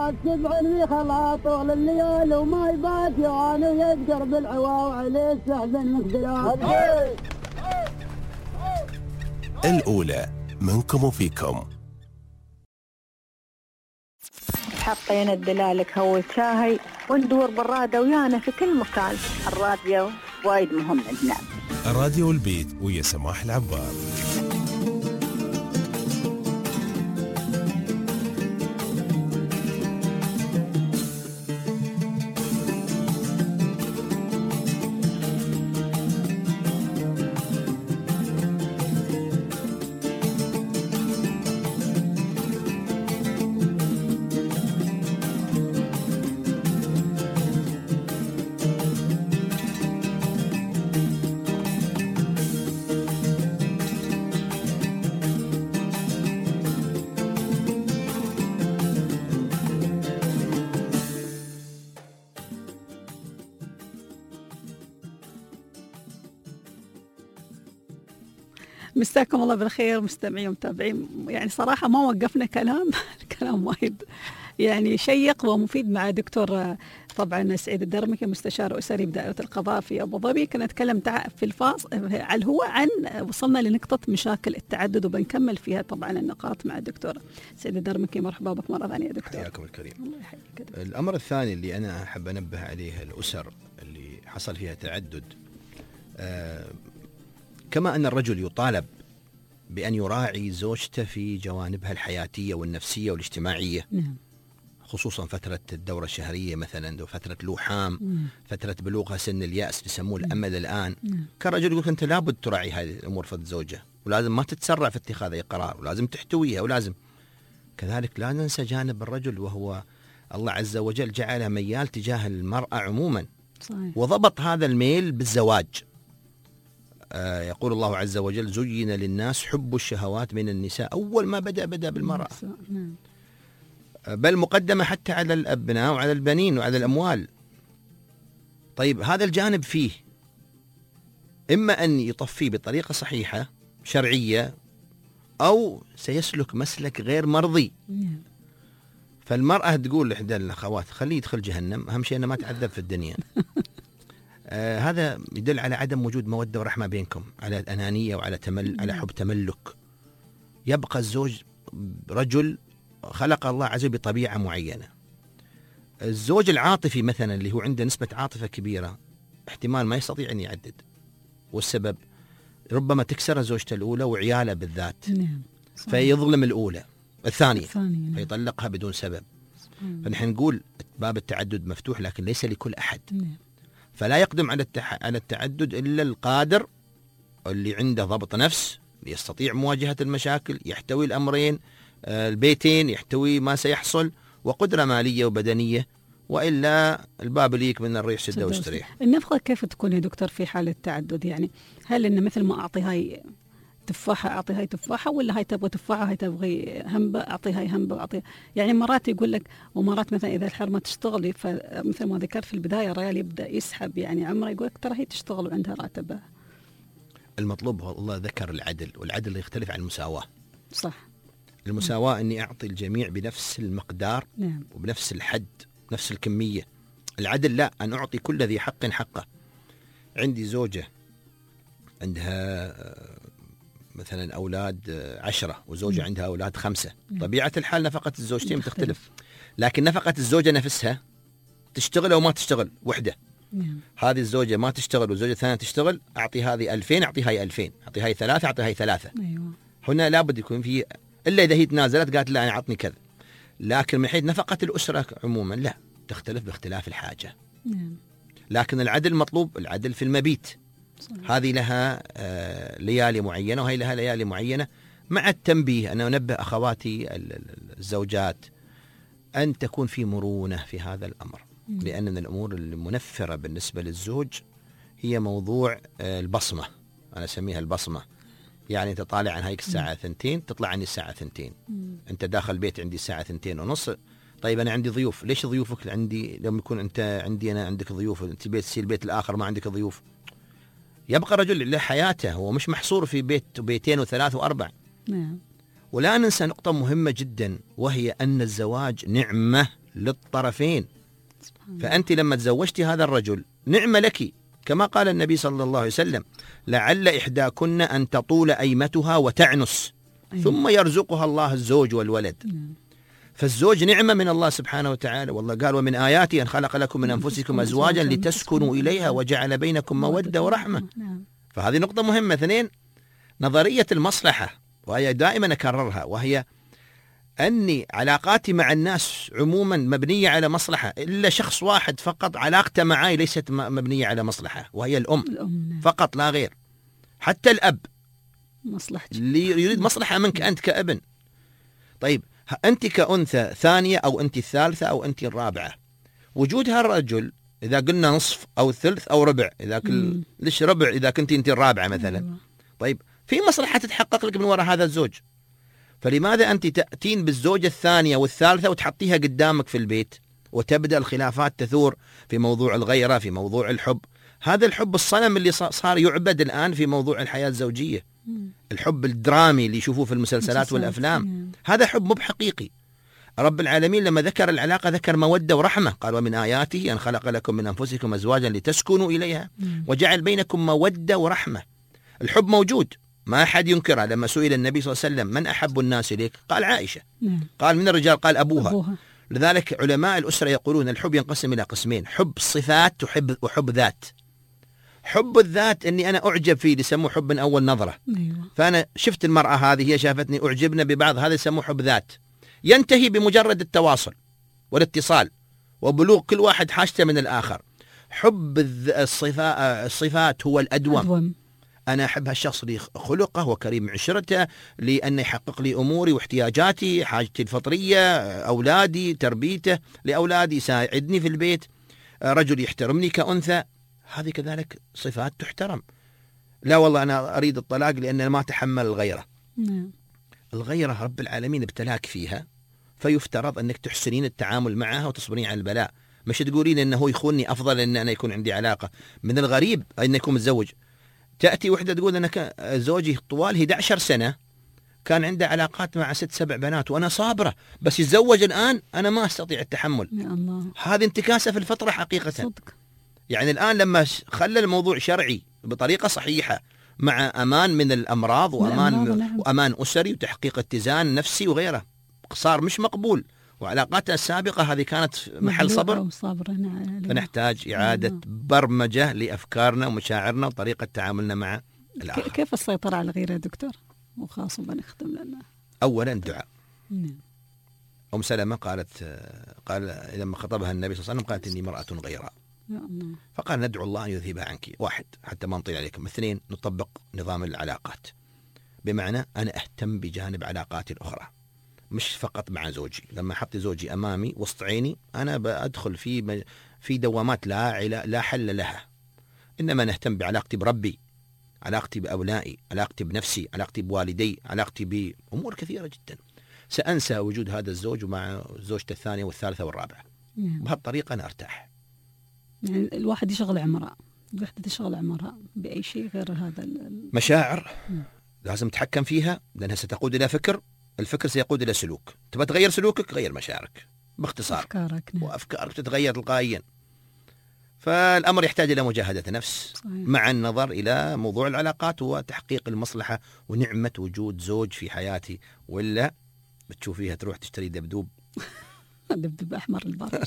السبع الميخ طول الليالي وما يبات يعاني ويذكر بالعوا وعليه السحب المقدرات. الأولى منكم وفيكم. حطينا الدلالك هو شاهي وندور بالرادة ويانا في كل مكان. الراديو وايد مهم عندنا. راديو البيت ويا سماح العبار. مساكم الله بالخير مستمعين ومتابعين. يعني صراحة ما وقفنا كلام الكلام وايد يعني شيق ومفيد مع دكتور طبعا سعيد الدرمكي مستشار أسري بدائرة القضاء في أبو ظبي. كنا نتكلم في الفاصل على هو عن وصلنا لنقطة مشاكل التعدد وبنكمل فيها طبعا النقاط مع الدكتور سعيد الدرمكي. مرحبا بك مرة ثانية دكتور. حياكم الكريم. الله يحييك. الأمر الثاني اللي أنا أحب أنبه عليه الأسر اللي حصل فيها تعدد، كما أن الرجل يطالب بأن يراعي زوجته في جوانبها الحياتية والنفسية والاجتماعية، خصوصا فترة الدورة الشهرية مثلا، فترة لوحام، فترة بلوغها سن اليأس يسموه الأمل الآن. كرجل يقول أنت لابد تراعي هذه الأمور في الزوجة، ولازم ما تتسرع في اتخاذ أي قرار، ولازم تحتويها، ولازم كذلك لا ننسى جانب الرجل وهو الله عز وجل جعله ميال تجاه المرأة عموما. صحيح. وضبط هذا الميل بالزواج. يقول الله عز وجل زين للناس حب الشهوات من النساء. أول ما بدأ بالمرأة، بل مقدمة حتى على الأبناء وعلى البنين وعلى الأموال. طيب هذا الجانب فيه إما أن يطفيه بطريقة صحيحة شرعية أو سيسلك مسلك غير مرضي. فالمرأة تقول لإحدى الأخوات خليه يدخل جهنم، أهم شيء أنه ما تعذب في الدنيا. هذا يدل على عدم وجود مودة ورحمة بينكم، على الأنانية وعلى على حب تملك. يبقى الزوج رجل خلق الله عز وجل بطبيعة معينة. الزوج العاطفي مثلا اللي هو عنده نسبة عاطفة كبيرة احتمال ما يستطيع أن يعدد، والسبب ربما تكسر زوجته الأولى وعياله بالذات. فيظلم الأولى الثانية فيطلقها بدون سبب. فنحن نقول باب التعدد مفتوح لكن ليس لكل أحد. فلا يقدم على التعدد إلا القادر اللي عنده ضبط نفس، يستطيع مواجهة المشاكل، يحتوي الأمرين البيتين، يحتوي ما سيحصل، وقدرة مالية وبدنية، وإلا الباب ليك من الريح سده واستريح. النفقة كيف تكون يا دكتور في حالة التعدد؟ يعني هل إن مثل ما أعطي هاي تفاحة أعطي هاي تفاحة، ولا هاي تبغى تفاحة هاي تبغي همبة أعطي هاي همبة وأعطي؟ يعني مرات يقول لك، ومرات مثلا إذا الحرمة تشتغلي فمثل ما ذكرت في البداية الرجال يبدأ يسحب يعني عمره، يقول لك ترى هي تشتغل وعندها راتبها. المطلوب هو الله ذكر العدل، والعدل يختلف عن المساواة. صح. المساواة أني أعطي الجميع بنفس المقدار. نعم. وبنفس الحد، نفس الكمية. العدل لا، أن أعطي كل ذي حق حقه. عندي زوجة عندها مثلا أولاد 10 وزوجة عندها أولاد 5. طبيعة الحال نفقة الزوجتين تختلف، لكن نفقة الزوجة نفسها تشتغل أو ما تشتغل وحدة. هذه الزوجة ما تشتغل والزوجة الثانية تشتغل، أعطي هذه 2000 أعطي هاي 2000، أعطي هاي 3 أعطي هاي 3. أيوة. هنا لابد يكون في، إلا إذا هي تنازلت قالت لا أنا أعطني كذا. لكن من حيث نفقة الأسرة عموما لا، تختلف باختلاف الحاجة. لكن العدل مطلوب، العدل في المبيت. صحيح. هذه لها ليالي معينة وهي لها ليالي معينة، مع التنبيه. أنا أنبه أخواتي الزوجات أن تكون في مرونة في هذا الأمر. لأن من الأمور المنفرة بالنسبة للزوج هي موضوع البصمة. أنا أسميها البصمة. يعني تطالع عن هيك الساعة 2 تطلع عني الساعة 2. أنت داخل البيت عندي الساعة 2:30. طيب أنا عندي ضيوف، ليش ضيوفك عندي لما يكون أنت عندي أنا عندك ضيوف، أنت بيت تسير البيت الآخر ما عندك ضيوف؟ يبقى رجل له حياته، هو مش محصور في بيت وبيتين و3 و4. نعم. ولا ننسى نقطة مهمة جدا، وهي أن الزواج نعمة للطرفين. فأنت لما تزوجتي هذا الرجل نعم لك، كما قال النبي صلى الله عليه وسلم: لعل إحداكن أن تطول أيمتها وتعنس ثم يرزقها الله الزوج والولد. فالزوج نعمة من الله سبحانه وتعالى، والله قال: ومن آياته أن خلق لكم من أنفسكم أزواجا لتسكنوا إليها وجعل بينكم مودة ورحمة. فهذه نقطة مهمة. 2، نظرية المصلحة، وهي دائما أكررها، وهي أني علاقاتي مع الناس عموما مبنية على مصلحة، إلا شخص واحد فقط علاقته معي ليست مبنية على مصلحة، وهي الأم فقط لا غير. حتى الأب اللي يريد مصلحة منك أنت كابن. طيب أنت كأنثى ثانية أو أنت الثالثة أو أنت الرابعة، وجود هالرجل إذا قلنا نصف أو ثلث أو ربع، إذا ليش ربع إذا كنت أنت الرابعة مثلا. طيب في مصلحة تتحقق لك من وراء هذا الزوج، فلماذا أنت تأتين بالزوجة الثانية والثالثة وتحطيها قدامك في البيت، وتبدأ الخلافات تثور في موضوع الغيرة، في موضوع الحب. هذا الحب الصنم اللي صار يعبد الآن في موضوع الحياة الزوجية، الحب الدرامي اللي يشوفوه في المسلسلات والأفلام. هذا حب مو بحقيقي. رب العالمين لما ذكر العلاقة ذكر مودة ورحمة، قال: ومن آياته أن خلق لكم من أنفسكم أزواجا لتسكنوا إليها وجعل بينكم مودة ورحمة. الحب موجود، ما أحد ينكره. لما سئل النبي صلى الله عليه وسلم: من أحب الناس إليك؟ قال: عائشة. قال: من الرجال؟ قال: أبوها. لذلك علماء الأسرة يقولون الحب ينقسم إلى قسمين: حب صفات وحب ذات. حب الذات أني أنا أعجب فيه، يسموه حب من أول نظرة. فأنا شفت المرأة هذه، هي شافتني، أعجبنا ببعض، هذا يسموه حب ذات، ينتهي بمجرد التواصل والاتصال وبلوغ كل واحد حاجته من الآخر. حب الصفات هو الأدوم. أنا أحب هالشخص لخلقه وكريم عشرته، لأنه يحقق لي أموري واحتياجاتي، حاجتي الفطرية، أولادي، تربيته لأولادي، يساعدني في البيت، رجل يحترمني كأنثى. هذه كذلك صفات تحترم. لا والله أنا أريد الطلاق لأن ما تحمل الغيرة. الغيرة رب العالمين ابتلاك فيها، فيفترض أنك تحسنين التعامل معها وتصبرين على البلاء، مش تقولين أنه يخونني أفضل أن أنا يكون عندي علاقة. من الغريب أن يكون متزوج، تأتي وحدة تقول أنا زوجي طوال 11 سنة كان عنده علاقات مع 6-7 بنات وأنا صابرة، بس يتزوج الآن أنا ما أستطيع التحمل. يا الله. هذه انتكاسة في الفطرة حقيقة. صدق. يعني الآن لما خلى الموضوع شرعي بطريقة صحيحة، مع أمان من الأمراض وأمان أسري وتحقيق اتزان نفسي وغيره، صار مش مقبول. وعلاقاتها السابقة هذه كانت محل صبر، فنحتاج إعادة برمجة لأفكارنا ومشاعرنا وطريقة تعاملنا مع الآخر. كيف السيطرة على الغيرة يا دكتور؟ وخاصة بنختم لنا. أولا دعاء. أم سلمة قال لما خطبها النبي صلى الله عليه وسلم قالت: إني مرأة غيراء. فقال: ندعو الله أن يذهبها عنك. 1 حتى ما نطيل عليكم. 2 نطبق نظام العلاقات، بمعنى أنا أهتم بجانب علاقاتي الأخرى، مش فقط مع زوجي. لما أحط زوجي أمامي وسط عيني أنا بأدخل في دوامات لا حل لها. إنما نهتم بعلاقتي بربي، علاقتي بأولائي، علاقتي بنفسي، علاقتي بوالدي، علاقتي بأمور كثيرة جدا. سأنسى وجود هذا الزوج ومع زوجته الثانية والثالثة والرابعة. بهالطريقة أنا أرتاح. يعني الواحد يشغل عمره، الوحدة تشغل عمرها بأي شيء غير هذا مشاعر لازم تتحكم فيها، لأنها ستقود إلى فكر، الفكر سيقود إلى سلوك. تبغى تغير سلوكك، غير مشاعرك باختصار. أفكارك. وأفكارك تتغير تلقائيا. فالأمر يحتاج إلى مجاهدة نفس، صحيح. مع النظر إلى موضوع العلاقات وتحقيق المصلحة ونعمة وجود زوج في حياتي، ولا بتشوفيها تروح تشتري دبدوب دبدوب أحمر البار.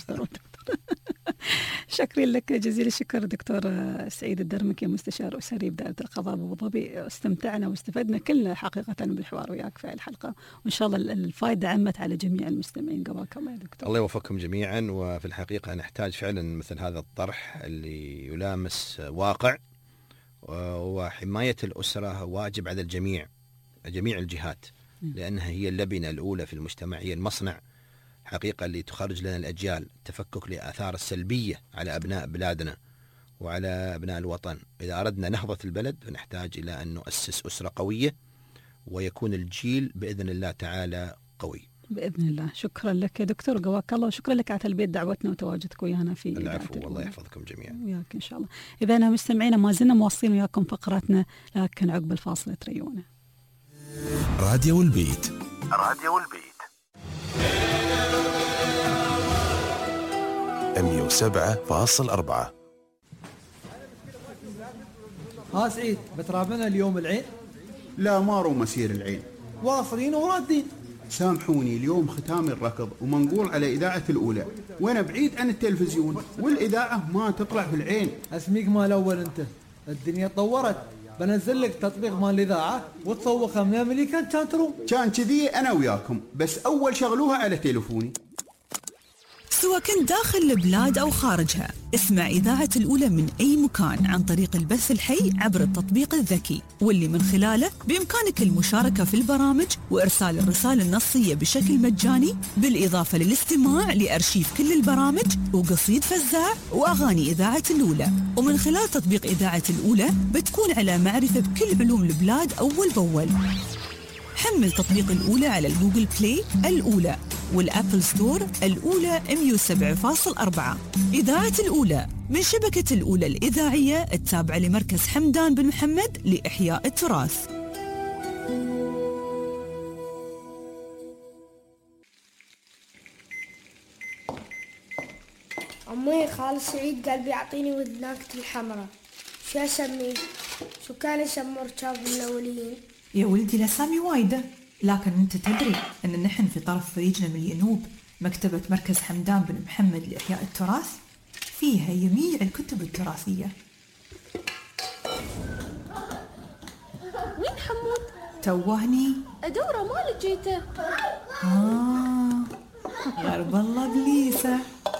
شكرا لك جزيل الشكر دكتور سعيد الدرمكي، مستشار أسري بدائرة القضاء بأبو ظبي. استمتعنا واستفدنا كلنا حقيقة بالحوار وياك في الحلقة، وإن شاء الله الفائدة عمت على جميع المستمعين. قواك الله يا دكتور. الله يوفقكم جميعا. وفي الحقيقة نحتاج فعلا مثل هذا الطرح اللي يلامس واقع، وحماية الأسرة واجب على جميع الجهات، لأنها هي اللبنة الأولى في المجتمع، هي المصنع حقيقة اللي تخرج لنا الأجيال، تفكك لآثار السلبية على أبناء بلادنا وعلى أبناء الوطن. إذا أردنا نهضة البلد نحتاج إلى أن نؤسس أسرة قوية، ويكون الجيل بإذن الله تعالى قوي بإذن الله. شكرا لك يا دكتور، قواك الله، وشكرا لك على تلبية دعوتنا وتواجدك ويانا في العفو. والله يحفظكم جميعا وياك إن شاء الله. إذا أنا مستمعين ما زلنا مواصلين وياكم فقراتنا، لكن عقب الفاصل تريونا. راديو البيت. 107.4. ها سعيد، بترابنا اليوم العين؟ لا، ما رو مسير العين، واصلين ورادين. سامحوني، اليوم ختام الركض ومنقول على إذاعة الأولى، وأنا بعيد عن التلفزيون والإذاعة ما تطلع في العين. اسميك مال أول أنت، الدنيا تطورت، بنزل لك تطبيق مال الإذاعة وتسوقها من أمريكا كان تروم. كان كذي أنا وياكم، بس أول شغلوها على تليفوني. سواء كنت داخل البلاد أو خارجها، اسمع إذاعة الأولى من أي مكان عن طريق البث الحي عبر التطبيق الذكي، واللي من خلاله بإمكانك المشاركة في البرامج وإرسال الرسائل النصية بشكل مجاني، بالإضافة للاستماع لأرشيف كل البرامج وقصيد فزاع وأغاني إذاعة الأولى. ومن خلال تطبيق إذاعة الأولى بتكون على معرفة بكل علوم البلاد أول بأول. حمل تطبيق الأولى على الجوجل بلاي الأولى والأبل ستور الأولى 107.4. إذاعة الأولى من شبكة الأولى الإذاعية التابعة لمركز حمدان بن محمد لإحياء التراث. أمي خال سعيد قال بيعطيني وذناكتي الحمراء، شو أسميه؟ شو كان يسمى ركاب الأوليين؟ يا ولدي الأسامي وايدة، لكن أنت تدري أن نحن في طرف فريجنا من الجنوب مكتبة مركز حمدان بن محمد لإحياء التراث فيها جميع الكتب التراثية. وين حمود؟ توهني أدوره ما لقيته. غرب الله بليسة،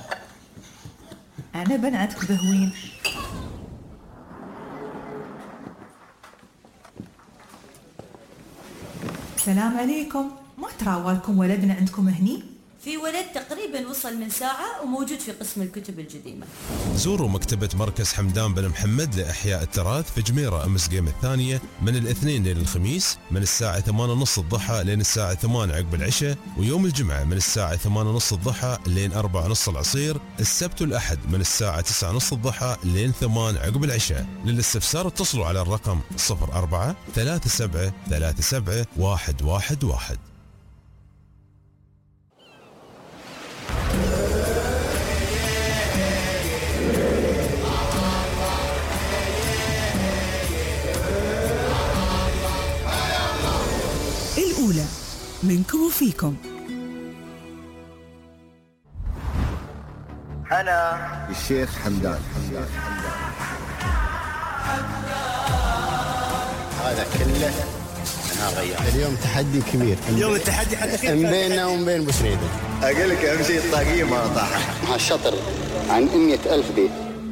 أنا بنعتك بهوين. السلام عليكم، ما تراوالكم ولدنا عندكم هني؟ في ولد تقريبا وصل من ساعة وموجود في قسم الكتب القديمة. زوروا مكتبة مركز حمدان بن محمد لإحياء التراث في جميرة أمس قيم الثانية من الاثنين لين الخميس من الساعة 8:30 الضحى لين الساعة 8 عقب العشاء، ويوم الجمعة من الساعة 8:30 الضحى لين 4:30 العصير، السبت والأحد من الساعة 9:30 الضحى لين 8 عقب العشاء. للاستفسار اتصلوا على الرقم 04 37 37 111. الأولى منكم وفيكم. أنا الشيخ حمدان. هذا كله أنا غير. اليوم تحدي كبير. اليوم التحدي حد بيننا وبين بوسريدة. أقول لك أهم شيء الطاقية ما طاحت. هالشطر عن 100,000 بيت.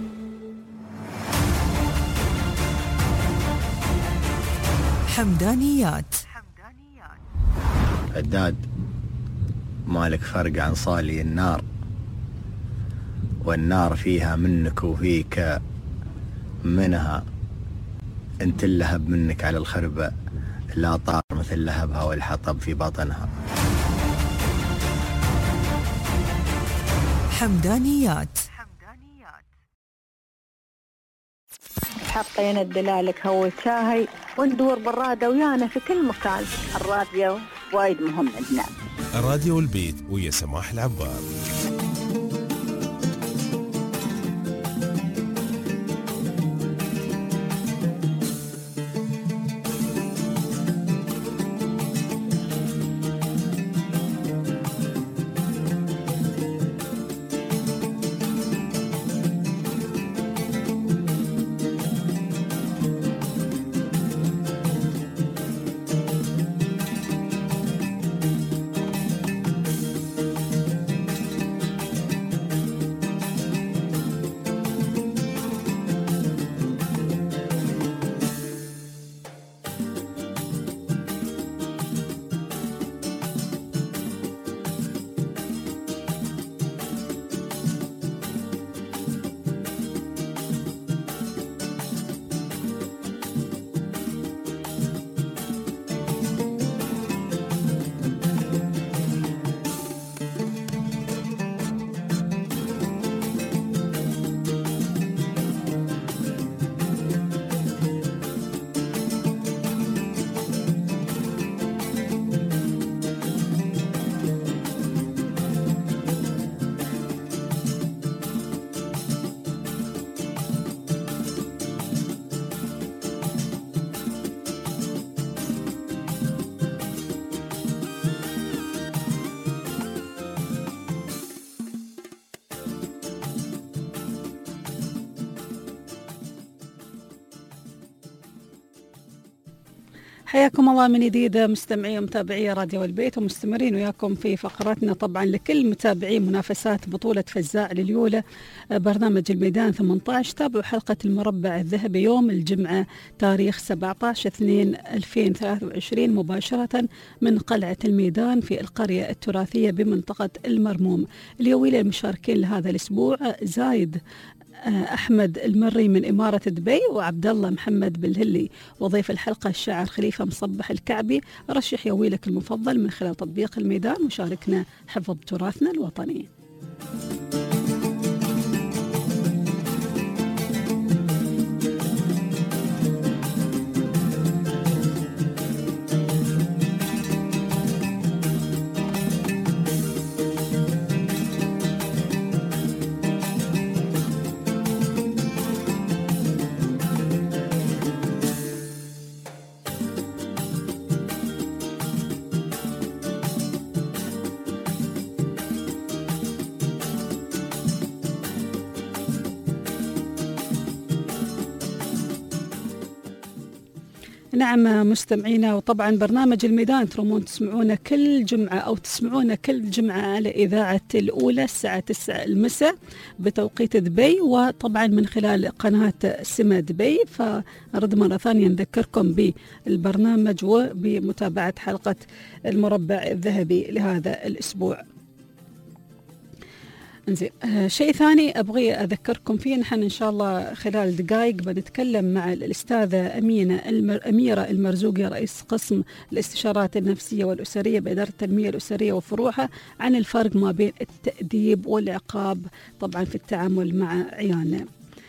حمدانيات. عداد مالك فرق عن صالي النار، والنار فيها منك وفيك منها، انت اللهب منك على الخربة لا طار مثل لهبها والحطب في بطنها. حمدانيات. حطينا الدلالك هو شاهي وندور بالرادة ويانا في كل مكان. الراديو وايد مهم عندنا. الراديو والبيت ويا سماح العبار. حياكم الله من جديد مستمعي ومتابعي راديو البيت، ومستمرين وياكم في فقراتنا طبعا لكل متابعي منافسات بطولة فزاع لليولة برنامج الميدان 18. تابعوا حلقة المربع الذهبي يوم الجمعة تاريخ 17/2/2023 مباشرة من قلعة الميدان في القرية التراثية بمنطقة المرموم. اليويل المشاركين لهذا الأسبوع زايد أحمد المري من إمارة دبي، وعبد الله محمد بالهلي، وضيف الحلقة الشاعر خليفة مصبح الكعبي. رشح يويلك المفضل من خلال تطبيق الميدان وشاركنا حفظ تراثنا الوطني. نعم مستمعينا، وطبعا برنامج الميدان ترمون تسمعونا كل جمعة أو تسمعونا كل جمعة على إذاعة الأولى الساعة 9 المساء بتوقيت دبي، وطبعا من خلال قناة سما دبي. فأرد مرة ثانية نذكركم بالبرنامج وبمتابعة حلقة المربع الذهبي لهذا الأسبوع. انزين، شيء ثاني أبغي أذكركم فيه، نحن إن شاء الله خلال دقائق بنتكلم مع الأستاذة أميرة المرزوقي رئيس قسم الاستشارات النفسية والأسرية بإدارة التنمية الأسرية وفروعها عن الفرق ما بين التأديب والعقاب طبعا في التعامل مع عيالنا.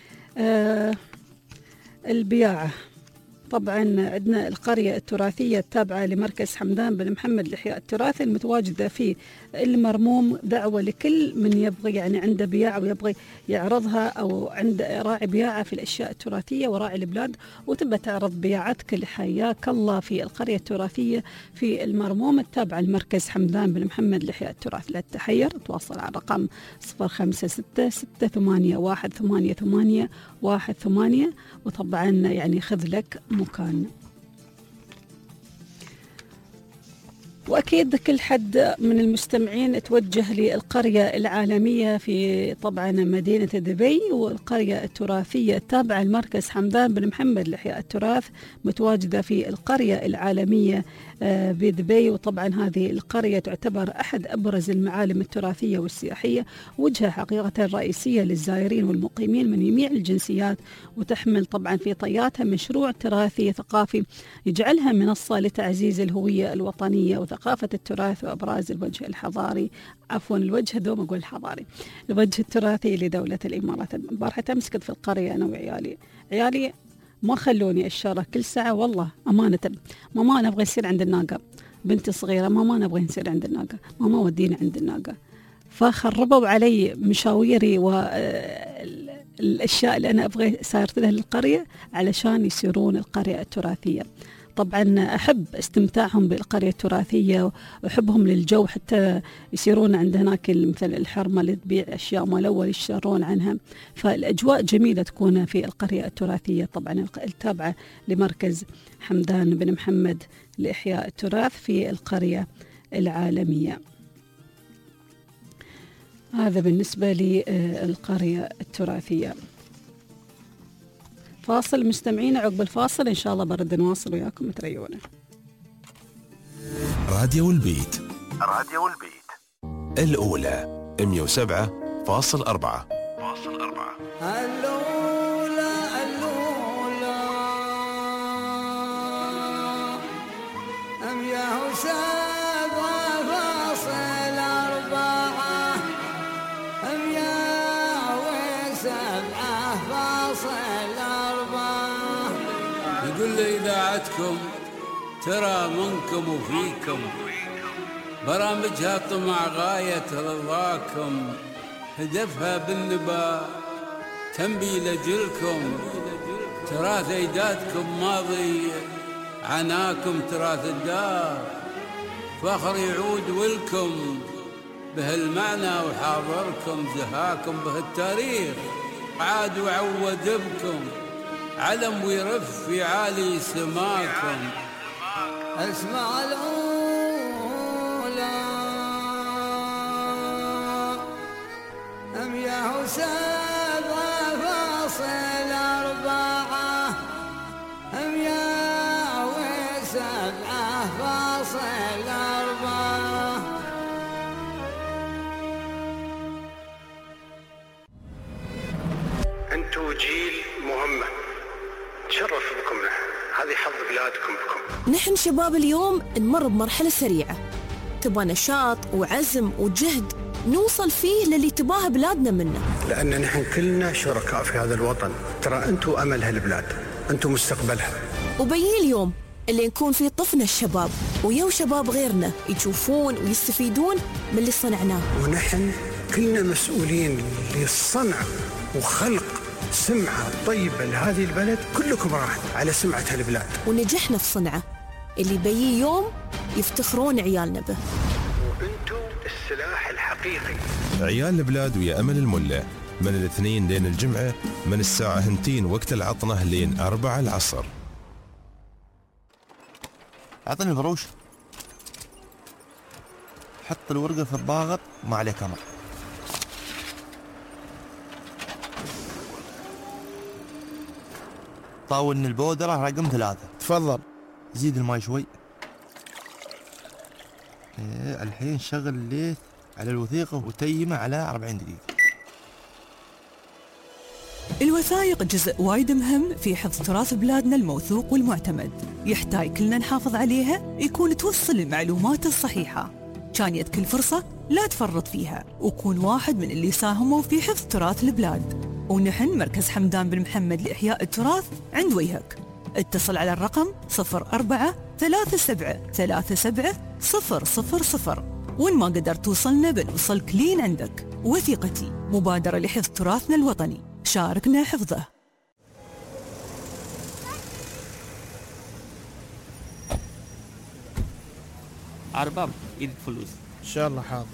البياعة طبعا عندنا القرية التراثية التابعة لمركز حمدان بن محمد لإحياء التراث المتواجدة في المرموم. دعوة لكل من يبغي يعني عنده بياعة ويبغي يعرضها أو عنده راعي بياعة في الأشياء التراثية وراعي البلاد وتبى تعرض بياعتك، حياك الله في القرية التراثية في المرموم التابعة لمركز حمدان بن محمد لإحياء التراث. لا تحير، تواصل على رقم 0566818818 وطبعا يعني خذ لك مكان. وأكيد كل حد من المستمعين توجه للقرية العالمية في طبعا مدينة دبي، والقرية التراثية التابعة لمركز حمدان بن محمد لإحياء التراث متواجدة في القرية العالمية بدبي. وطبعا هذه القرية تعتبر أحد أبرز المعالم التراثية والسياحية، وجهة حقيقة رئيسية للزائرين والمقيمين من جميع الجنسيات، وتحمل طبعا في طياتها مشروع تراثي ثقافي يجعلها منصة لتعزيز الهوية الوطنية وثقافة التراث وأبراز الوجه الحضاري، عفوا الوجه دوم أقول الحضاري، الوجه التراثي لدولة الإمارات. البارحة أمسكت في القرية أنا وعيالي ما خلوني الشارع كل ساعة، والله أمانة ماما أنا أبغى يصير عند الناقة، بنتي صغيرة ماما أنا أبغى نصير عند الناقة، ماما ودينا عند الناقة. فخربوا علي مشاويري والأشياء اللي أنا أبغى سارت لها للقرية علشان يصيرون القرية التراثية. طبعا أحب استمتاعهم بالقرية التراثية وأحبهم للجو، حتى يصيرون عند هناك مثل الحرمة اللي تبيع أشياء ملونة يشترون عنها، فالأجواء جميلة تكون في القرية التراثية طبعا التابعة لمركز حمدان بن محمد لإحياء التراث في القرية العالمية. هذا بالنسبة للقرية التراثية. فاصل مستمعين، عقب الفاصل إن شاء الله برد نواصل وياكم تريونا. راديو البيت الأولى 107.4. يقول لي إذاعتكم ترى منكم وفيكم، برامجها طمع غاية رضاكم، هدفها بالنبا تنبي لجلكم، تراث أجدادكم ماضي عناكم، تراث الدار فخر يعود ولكم بهالمعنى، وحاضركم زهاكم بهالتاريخ عاد وعود بكم، علم ويرف في عالي سماكم، اسمع الأولى 107.4 107.4. انتوا جيل مهمة، تشرف بكم نحن، هذه حظ بلادكم بكم. نحن شباب اليوم نمر بمرحلة سريعة، تبغى نشاط وعزم وجهد نوصل فيه للي تباها بلادنا منه، لأن نحن كلنا شركاء في هذا الوطن. ترى أنتوا أمل هالبلاد، أنتوا مستقبلها. وبيجي اليوم اللي نكون فيه طفنا الشباب ويو شباب غيرنا يشوفون ويستفيدون من اللي صنعناه، ونحن كلنا مسؤولين للصنع وخلق سمعة طيبة لهذه البلد. كلكم راح على سمعة هالبلاد، ونجحنا في صنعه اللي بيجي يوم يفتخرون عيالنا به. وأنتوا السلاح الحقيقي. عيال البلاد ويا أمل الملة من الاثنين لين الجمعة، من الساعة 2 وقت العطنة لين 4 العصر. أعطني البروش، حط الورقة في الضاغط ما عليه كاميرا. طاولني البودرة رقم 3. تفضل. زيد الماي شوي. الحين شغل الليث على الوثيقة وتيمه على 40 دقيقة. الوثائق جزء وايد مهم في حفظ تراث بلادنا الموثوق والمعتمد، يحتاج كلنا نحافظ عليها، يكون توصل المعلومات الصحيحة. كان يد كل فرصة لا تفرط فيها، وكون واحد من اللي ساهموا في حفظ تراث البلاد. ونحن مركز حمدان بن محمد لإحياء التراث عند وجهك. اتصل على الرقم 04 37 37 000. وإن ما قدرت توصلنا بنوصلك لين عندك. وثيقتي مبادرة لحفظ تراثنا الوطني، شاركنا حفظه. أرباب إيدك فلوس. إن شاء الله حاضر.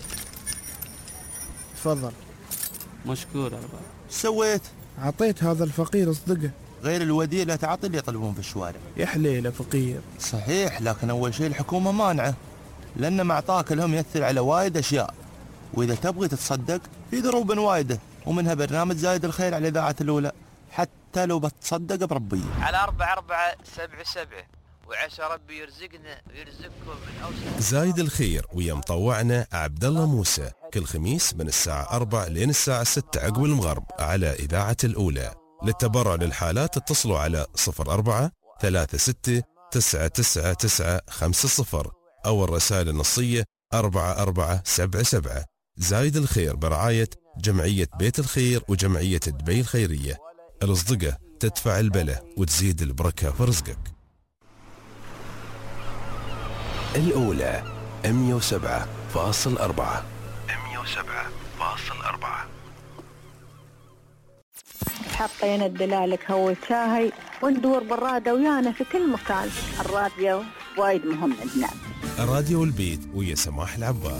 تفضل. مشكور أرباب. سويت؟ عطيت هذا الفقير اصدقه. غير الوديع لا تعطي اللي يطلبون في الشوارع. يا حليله فقير. صحيح، لكن أول شيء الحكومة مانعة، لأن ما أعطاك لهم يأثر على وايد أشياء. وإذا تبغي تتصدق في ضروب وايدة، ومنها برنامج زايد الخير على إذاعة الأولى، حتى لو بتصدق بربية. على 4477 وعسى ربي يرزقنا ويرزقكم من أوسع. زايد الخير ويا مطوعنا عبد الله موسى كل خميس من الساعة 4 لين الساعة 6 عقب المغرب على إذاعة الأولى. للتبرع للحالات اتصلوا على 04 36 999 50 أو الرسائل النصية 4477. زايد الخير برعاية جمعية بيت الخير وجمعية دبي الخيرية. الأصدقة تدفع البلة وتزيد البركة في رزقك. الأولى 107.4. 107.4. حطينا الدلالك هو شاهي وندور بالرادة ويانا في كل مكان. الراديو وايد مهم عندنا. راديو البيت ويا سماح العبار.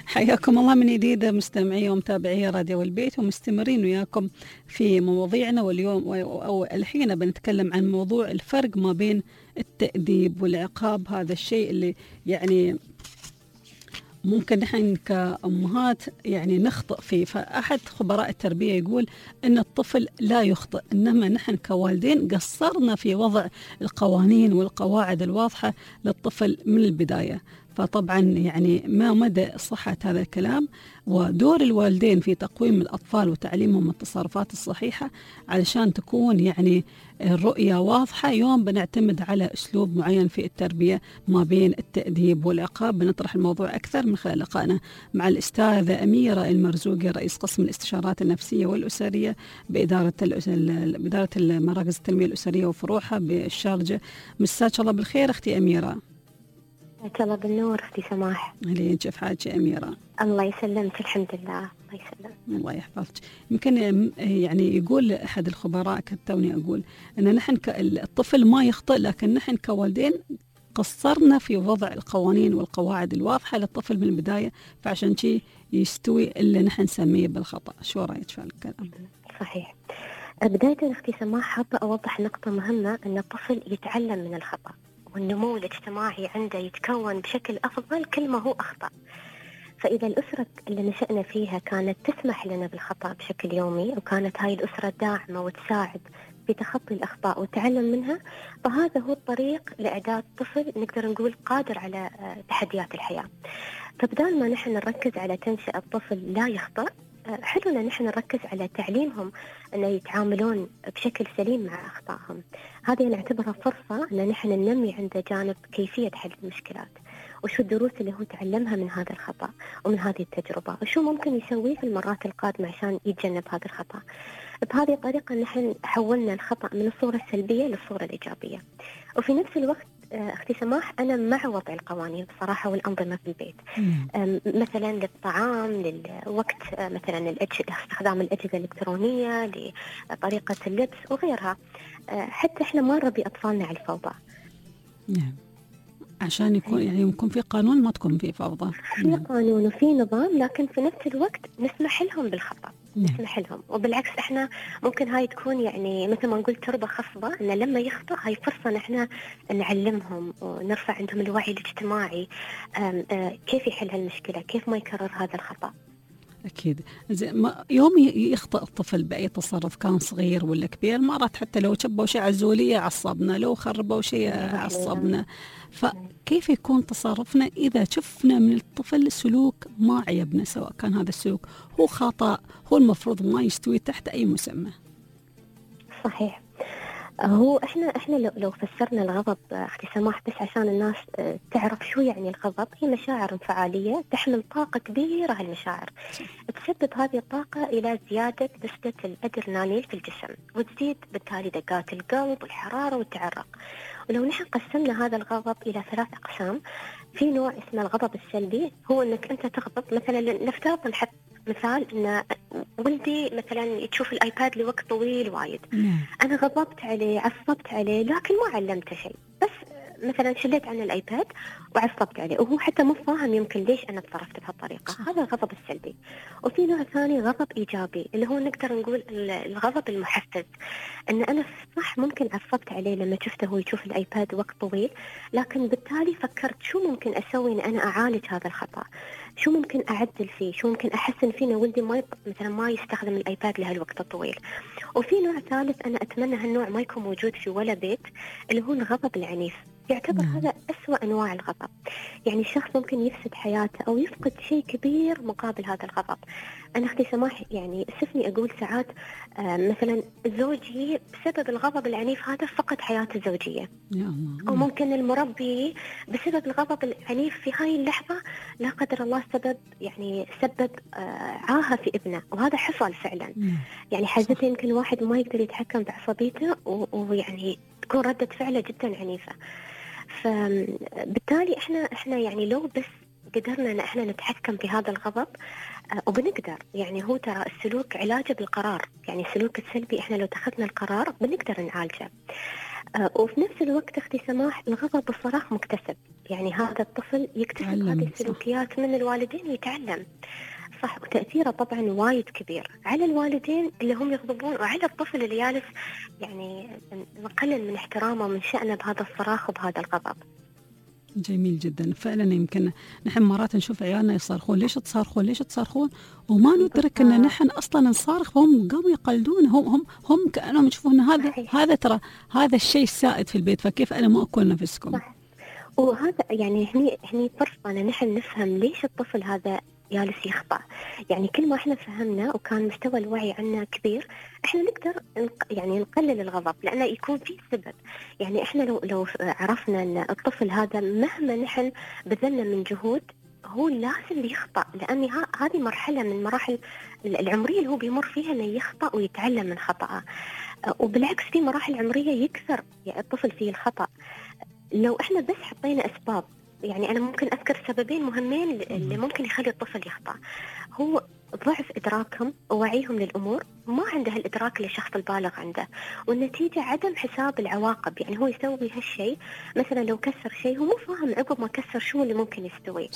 حياكم الله من جديد مستمعي ومتابعي راديو البيت، ومستمرين وياكم في مواضيعنا. واليوم أو الحين بنتكلم عن موضوع الفرق ما بين التأديب والعقاب. هذا الشيء اللي يعني ممكن نحن كأمهات يعني نخطئ فيه. فأحد خبراء التربية يقول أن الطفل لا يخطئ، إنما نحن كوالدين قصرنا في وضع القوانين والقواعد الواضحة للطفل من البداية. فطبعا يعني ما مدى صحة هذا الكلام ودور الوالدين في تقويم الأطفال وتعليمهم التصرفات الصحيحة علشان تكون يعني الرؤية واضحة. يوم بنعتمد على أسلوب معين في التربية ما بين التأديب والعقاب. بنطرح الموضوع أكثر من خلال لقائنا مع الأستاذة أميرة المرزوقي، رئيس قسم الاستشارات النفسية والأسرية بإدارة مراكز التنمية الأسرية وفروعها بالشارجة. مساك الله بالخير أختي أميرة. مساك الله بالنور أختي سماح. أهلين، كيف حالك يا أميرة؟ الله يسلمك، الحمد لله. الله يسلمك. الله يحفظك. يمكن يعني يقول أحد الخبراء كتوني أقول أن نحن الطفل ما يخطئ، لكن نحن كوالدين قصرنا في وضع القوانين والقواعد الواضحة للطفل من البداية، فعشان شيء يستوي اللي نحن نسميه بالخطأ. شو رأيك في الكلام؟ صحيح. بداية أختي سماح حابة أوضح نقطة مهمة، أن الطفل يتعلم من الخطأ، والنمو الاجتماعي عنده يتكون بشكل أفضل كل ما هو أخطأ. فإذا الأسرة اللي نشأنا فيها كانت تسمح لنا بالخطأ بشكل يومي، وكانت هاي الأسرة داعمة وتساعد في تخطي الأخطاء والتعلم منها، فهذا هو الطريق لإعداد طفل نقدر نقول قادر على تحديات الحياة. فبدال ما نحن نركز على تنشئة طفل لا يخطأ، حلو ان نحن نركز على تعليمهم ان يتعاملون بشكل سليم مع اخطائهم. هذه نعتبرها فرصه ان نحن ننمي عنده جانب كيفيه حل المشكلات، وشو الدروس اللي هو تعلمها من هذا الخطا ومن هذه التجربه، وشو ممكن يسويه في المرات القادمه عشان يتجنب هذا الخطا. بهذه الطريقه نحن حولنا الخطا من الصوره السلبيه للصوره الايجابيه. وفي نفس الوقت أختي سماح أنا مع وضع القوانين بصراحة والأنظمة في البيت. مثلا للطعام، للوقت، مثلا استخدام الأجهزة الإلكترونية، لطريقة اللبس وغيرها. حتى إحنا ما نربي أطفالنا على الفوضى. نعم، عشان يكون في قانون، ما تكون في فوضى. في قانون وفي نظام، لكن في نفس الوقت نسمح لهم بالخطأ. نسمح لهم، وبالعكس احنا ممكن هاي تكون يعني مثل ما نقول تربة خصبة، ان لما يخطأ هاي فرصة احنا نعلمهم ونرفع عندهم الوعي الاجتماعي، كيف يحل هالمشكلة، كيف ما يكرر هذا الخطأ. أكيد. يوم يخطأ الطفل بأي تصرف كان صغير ولا كبير، مرات حتى لو شبوا شيء عزولية عصبنا، لو خربوا شيء عصبنا. فكيف يكون تصرفنا إذا شفنا من الطفل سلوك ما عيبنا، سواء كان هذا السلوك هو خطأ، هو المفروض ما يستوي تحت أي مسمى؟ صحيح. هو احنا لو فسرنا الغضب اختي سماح بس عشان الناس تعرف شو يعني الغضب، هي مشاعر انفعاليه تحمل طاقه كبيره. هالمشاعر تسبب هذه الطاقه الى زياده نسبه الادرينالين في الجسم، وتزيد بالتالي دقات القلب والحراره والتعرق. ولو نحن قسمنا هذا الغضب الى 3 أقسام، في نوع اسمه الغضب السلبي، هو انك انت تغضب. مثلا نفترض نحط مثال ان ولدي مثلا يشوف الايباد لوقت طويل وايد، انا غضبت عليه، عصبت عليه، لكن ما علمته شيء، بس مثلا شليت عنه الايباد وعصبت عليه، وهو حتى مو فاهم يمكن ليش انا تصرفت بهالطريقه. هذا الغضب السلبي. وفي نوع ثاني غضب ايجابي، اللي هو نقدر نقول الغضب المحفز، ان انا صح ممكن عصبت عليه لما شفته هو يشوف الايباد وقت طويل، لكن بالتالي فكرت شو ممكن اسوي ان انا اعالج هذا الخطا، شو ممكن اعدل فيه، شو ممكن احسن فيه، ولدي مثلا ما يستخدم الايباد لهالوقت الطويل. وفي نوع ثالث انا اتمنى هالنوع ما يكون موجود في ولا بيت، اللي هو الغضب العنيف. يعتبر هذا أسوأ أنواع الغضب، يعني الشخص ممكن يفسد حياته أو يفقد شيء كبير مقابل هذا الغضب. أنا أختي سماح يعني أسفني أقول ساعات مثلا زوجي بسبب الغضب العنيف هذا فقد حياته الزوجية، أو ممكن المربي بسبب الغضب العنيف في هاي اللحظة لا قدر الله سبب عاهة في ابنه، وهذا حصل فعلا. يعني حاجته يمكن الواحد ما يقدر يتحكم بعصبيته، ويعني تكون ردة فعله جدا عنيفة. فبالتالي احنا يعني لو بس قدرنا ان احنا نتحكم بهذا الغضب، وبنقدر يعني هو ترى السلوك علاجه بالقرار، يعني السلوك السلبي احنا لو اتخذنا القرار بنقدر نعالجه. وفي نفس الوقت اختي سماح الغضب بصراحة مكتسب، يعني هذا الطفل يكتسب هذه السلوكيات من الوالدين ويتعلم. صح. وتأثيره طبعا وايد كبير على الوالدين اللي هم يغضبون، وعلى الطفل اللي جالس يعني نقلل من احترامه ومن شأنه بهذا الصراخ وبهذا الغضب. جميل جدا. فعلا يمكن نحن مرات نشوف عيالنا يصرخون، ليش تصرخون ليش تصرخون، وما ندرك ان نحن اصلا نصارخ وهم قاموا يقلدون. هم كانهم يشوفون هذا ترى هذا الشيء السائد في البيت، فكيف انا ما اكون نفسكم. صح. وهذا يعني هني فرصة ان نحن نفهم ليش الطفل هذا جالس يخطأ. يعني كل ما احنا فهمنا وكان مستوى الوعي عنا كبير، احنا نقدر يعني نقلل الغضب، لانه يكون في سبب. يعني احنا لو عرفنا ان الطفل هذا مهما نحن بذلنا من جهود هو لازم يخطأ، لان هذه مرحلة من مراحل العمرية اللي هو بيمر فيها انه يخطأ ويتعلم من خطأه. وبالعكس في مراحل عمرية يكثر يعني الطفل فيه الخطأ. لو احنا بس حطينا اسباب، يعني أنا ممكن أذكر سببين مهمين اللي ممكن يخلي الطفل يخطأ. هو ضعف إدراكهم ووعيهم للأمور، ما عنده الإدراك اللي الشخص البالغ عنده، والنتيجة عدم حساب العواقب. يعني هو يسوي هالشيء، مثلا لو كسر شيء هو مو فاهم عقب ما كسر شو اللي ممكن يستوي.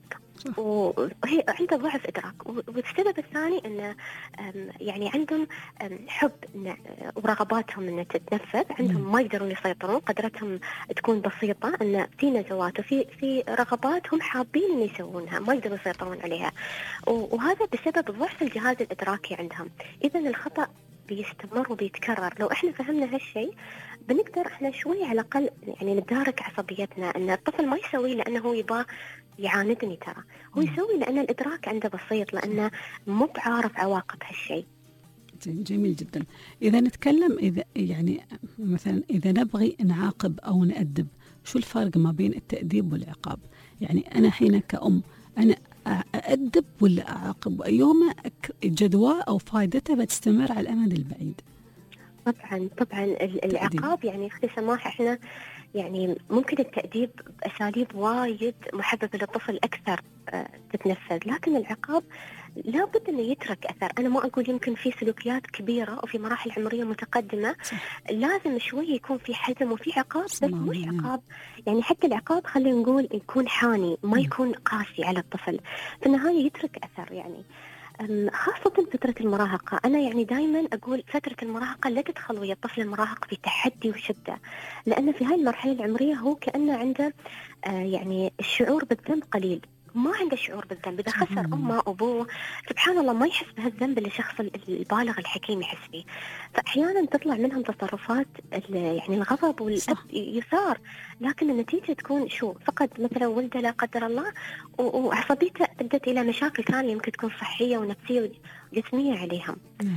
وهي عنده ضعف إدراك. والسبب الثاني أنه يعني عندهم حب ورغباتهم أن تتنفذ، عندهم ما يقدرون يسيطرون، قدرتهم تكون بسيطة، أن في نزوات وفي رغبات هم حابين أن يسوونها ما يقدرون يسيطرون عليها، وهذا بسبب ضعف الجهاز الإدراكي عندهم. إذن الخطأ بيستمر وبيتكرر. لو احنا فهمنا هالشيء بنقدر احنا شوي على الأقل يعني ندارك عصبيتنا، أن الطفل ما يسوي لأنه هو يبغى يعاندني، ترى هو يسوي لأن الإدراك عنده بسيط، لأنه مو بعارف عواقب هالشيء. جميل جدا. إذا نتكلم إذا يعني مثلا إذا نبغي نعاقب أو نأدب، شو الفرق ما بين التأديب والعقاب؟ يعني أنا حين كأم أنا أأدب ولا أعاقب، وأيهما جدوى أو فائدته بتستمر على الأمد البعيد؟ طبعا العقاب يعني اختي سماح احنا يعني ممكن التأديب بأساليب وايد محببة للطفل أكثر تتنفذ، لكن العقاب لابد أنه يترك أثر. أنا ما أقول يمكن في سلوكيات كبيرة وفي مراحل عمرية متقدمة لازم شوي يكون في حزم وفي عقاب، بس مش عقاب يعني حتى العقاب خلينا نقول يكون حاني، ما يكون قاسي على الطفل، في النهاية يترك أثر. يعني خاصة فترة المراهقة، أنا يعني دايما أقول فترة المراهقة لا تدخل ويا الطفل المراهق في تحدي وشدة، لأن في هاي المرحلة العمرية هو كأنه عنده يعني الشعور بالذنب قليل، ما عنده شعور بالذنب. إذا خسر أمه وأبوه سبحان الله ما يحس بهالذنب اللي الشخص البالغ الحكيم يحس فيه، فأحيانا تطلع منهم تصرفات يعني الغضب واليسار، لكن النتيجة تكون شو؟ فقد مثلا ولده لا قدر الله وعصبيته أدت إلى مشاكل ثانية يمكن تكون صحية ونفسية وجسمية عليهم.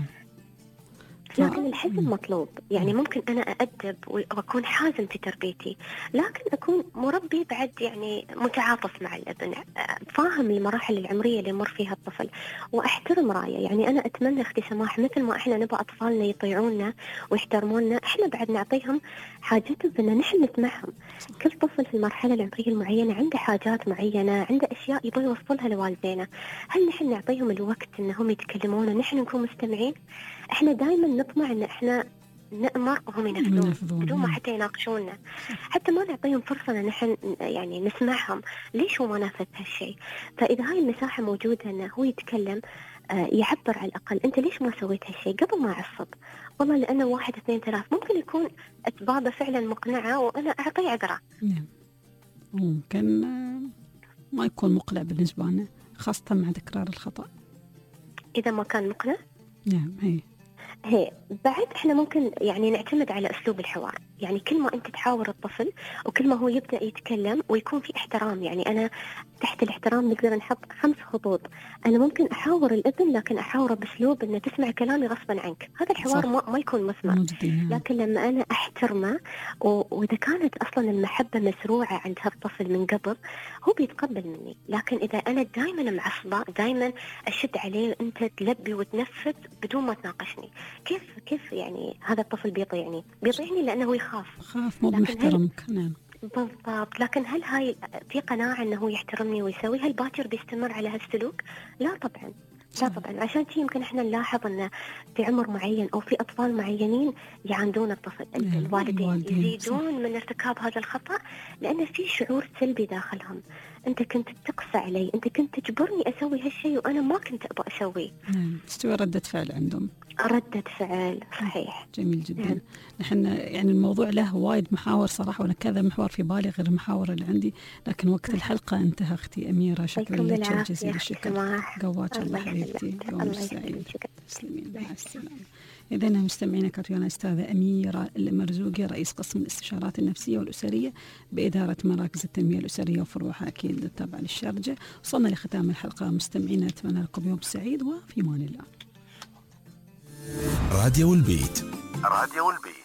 لكن الحزم مطلوب. يعني ممكن أنا أأدب وأكون حازم في تربيتي، لكن أكون مربي بعد يعني متعاطف مع الابن، فاهم المراحل العمرية اللي يمر فيها الطفل، وأحترم رأيه. يعني أنا أتمنى اختي سماح مثل ما إحنا نبغى أطفالنا يطيعونا ويحترمونا، إحنا بعد نعطيهم حاجتهم بأن نحن نسمعهم. كل طفل في المرحلة العمرية المعينة عنده حاجات معينة، عنده أشياء يبغى يوصلها لوالدينا. هل نحن نعطيهم الوقت إنهم يتكلمون ونحن نكون مستمعين؟ إحنا دائما نطمع إن إحنا نأمر وهم ينفذون بدون ما حتى يناقشونا، حتى ما نعطيهم فرصة إن نحن يعني نسمعهم ليش هو ما نفذ هالشيء. فإذا هاي المساحة موجودة إنه هو يتكلم يعبر على الأقل أنت ليش ما سويت هالشيء قبل ما أعصب، والله لأنه 1 2 3 ممكن يكون أسبابه فعلا مقنعة وأنا أعطيه عذره. ممكن ما يكون مقنع بالنسبة لنا، خاصة مع تكرار الخطأ. إذا ما كان مقنع هي بعد احنا ممكن يعني نعتمد على اسلوب الحوار. يعني كل ما انت تحاور الطفل وكل ما هو يبدأ يتكلم ويكون في احترام، يعني انا تحت الاحترام نقدر نحط 5 خطوط. انا ممكن احاور الابن لكن احاوره باسلوب انه تسمع كلامي غصبا عنك، هذا الحوار ما يكون مثمر. لكن لما انا احترمه واذا كانت اصلا المحبة مسروعة عند هالطفل من قبل هو بيتقبل مني. لكن اذا انا دائما معصبة دائما اشد عليه انت تلبي وتنفذ بدون ما تناقشني، كيف يعني هذا الطفل بيطيعني لأنه يخاف مو محترمك. نعم بالضبط. لكن هل هاي في قناعة أنه يحترمني ويسوي؟ هل باكر بيستمر على هالسلوك؟ لا طبعا. لا طبعا، عشان شيء يمكن احنا نلاحظ انه في عمر معين او في اطفال معينين يعاندون الطفل، الوالدين يزيدون من ارتكاب هذا الخطأ لأن في شعور سلبي داخلهم. انت كنت تقسى علي، انت كنت تجبرني اسوي هالشيء وانا ما كنت ابغى اسويه. تستوي ردة فعل عندهم. ردة فعل، صحيح. جميل جدا. نحن يعني الموضوع له وايد محاور صراحة، وانا كذا محور في بالي غير المحاور اللي عندي، لكن وقت الحلقة انتهى اختي أميرة. شكرا لك جزيل الشكر. قواك الله حبيبتي، يوم سعيد. تسلمين، مع السلامة. إذا مستمعينا كانت ويانا أستاذة أميرة المرزوقي، رئيس قسم الاستشارات النفسية والأسرية بإدارة مراكز التنمية الأسرية وفروعها أكيد التابعة للشارجة. وصلنا لختام الحلقة مستمعينا، أتمنى لكم يوم سعيد وفي أمان الله. راديو البيت. راديو البيت.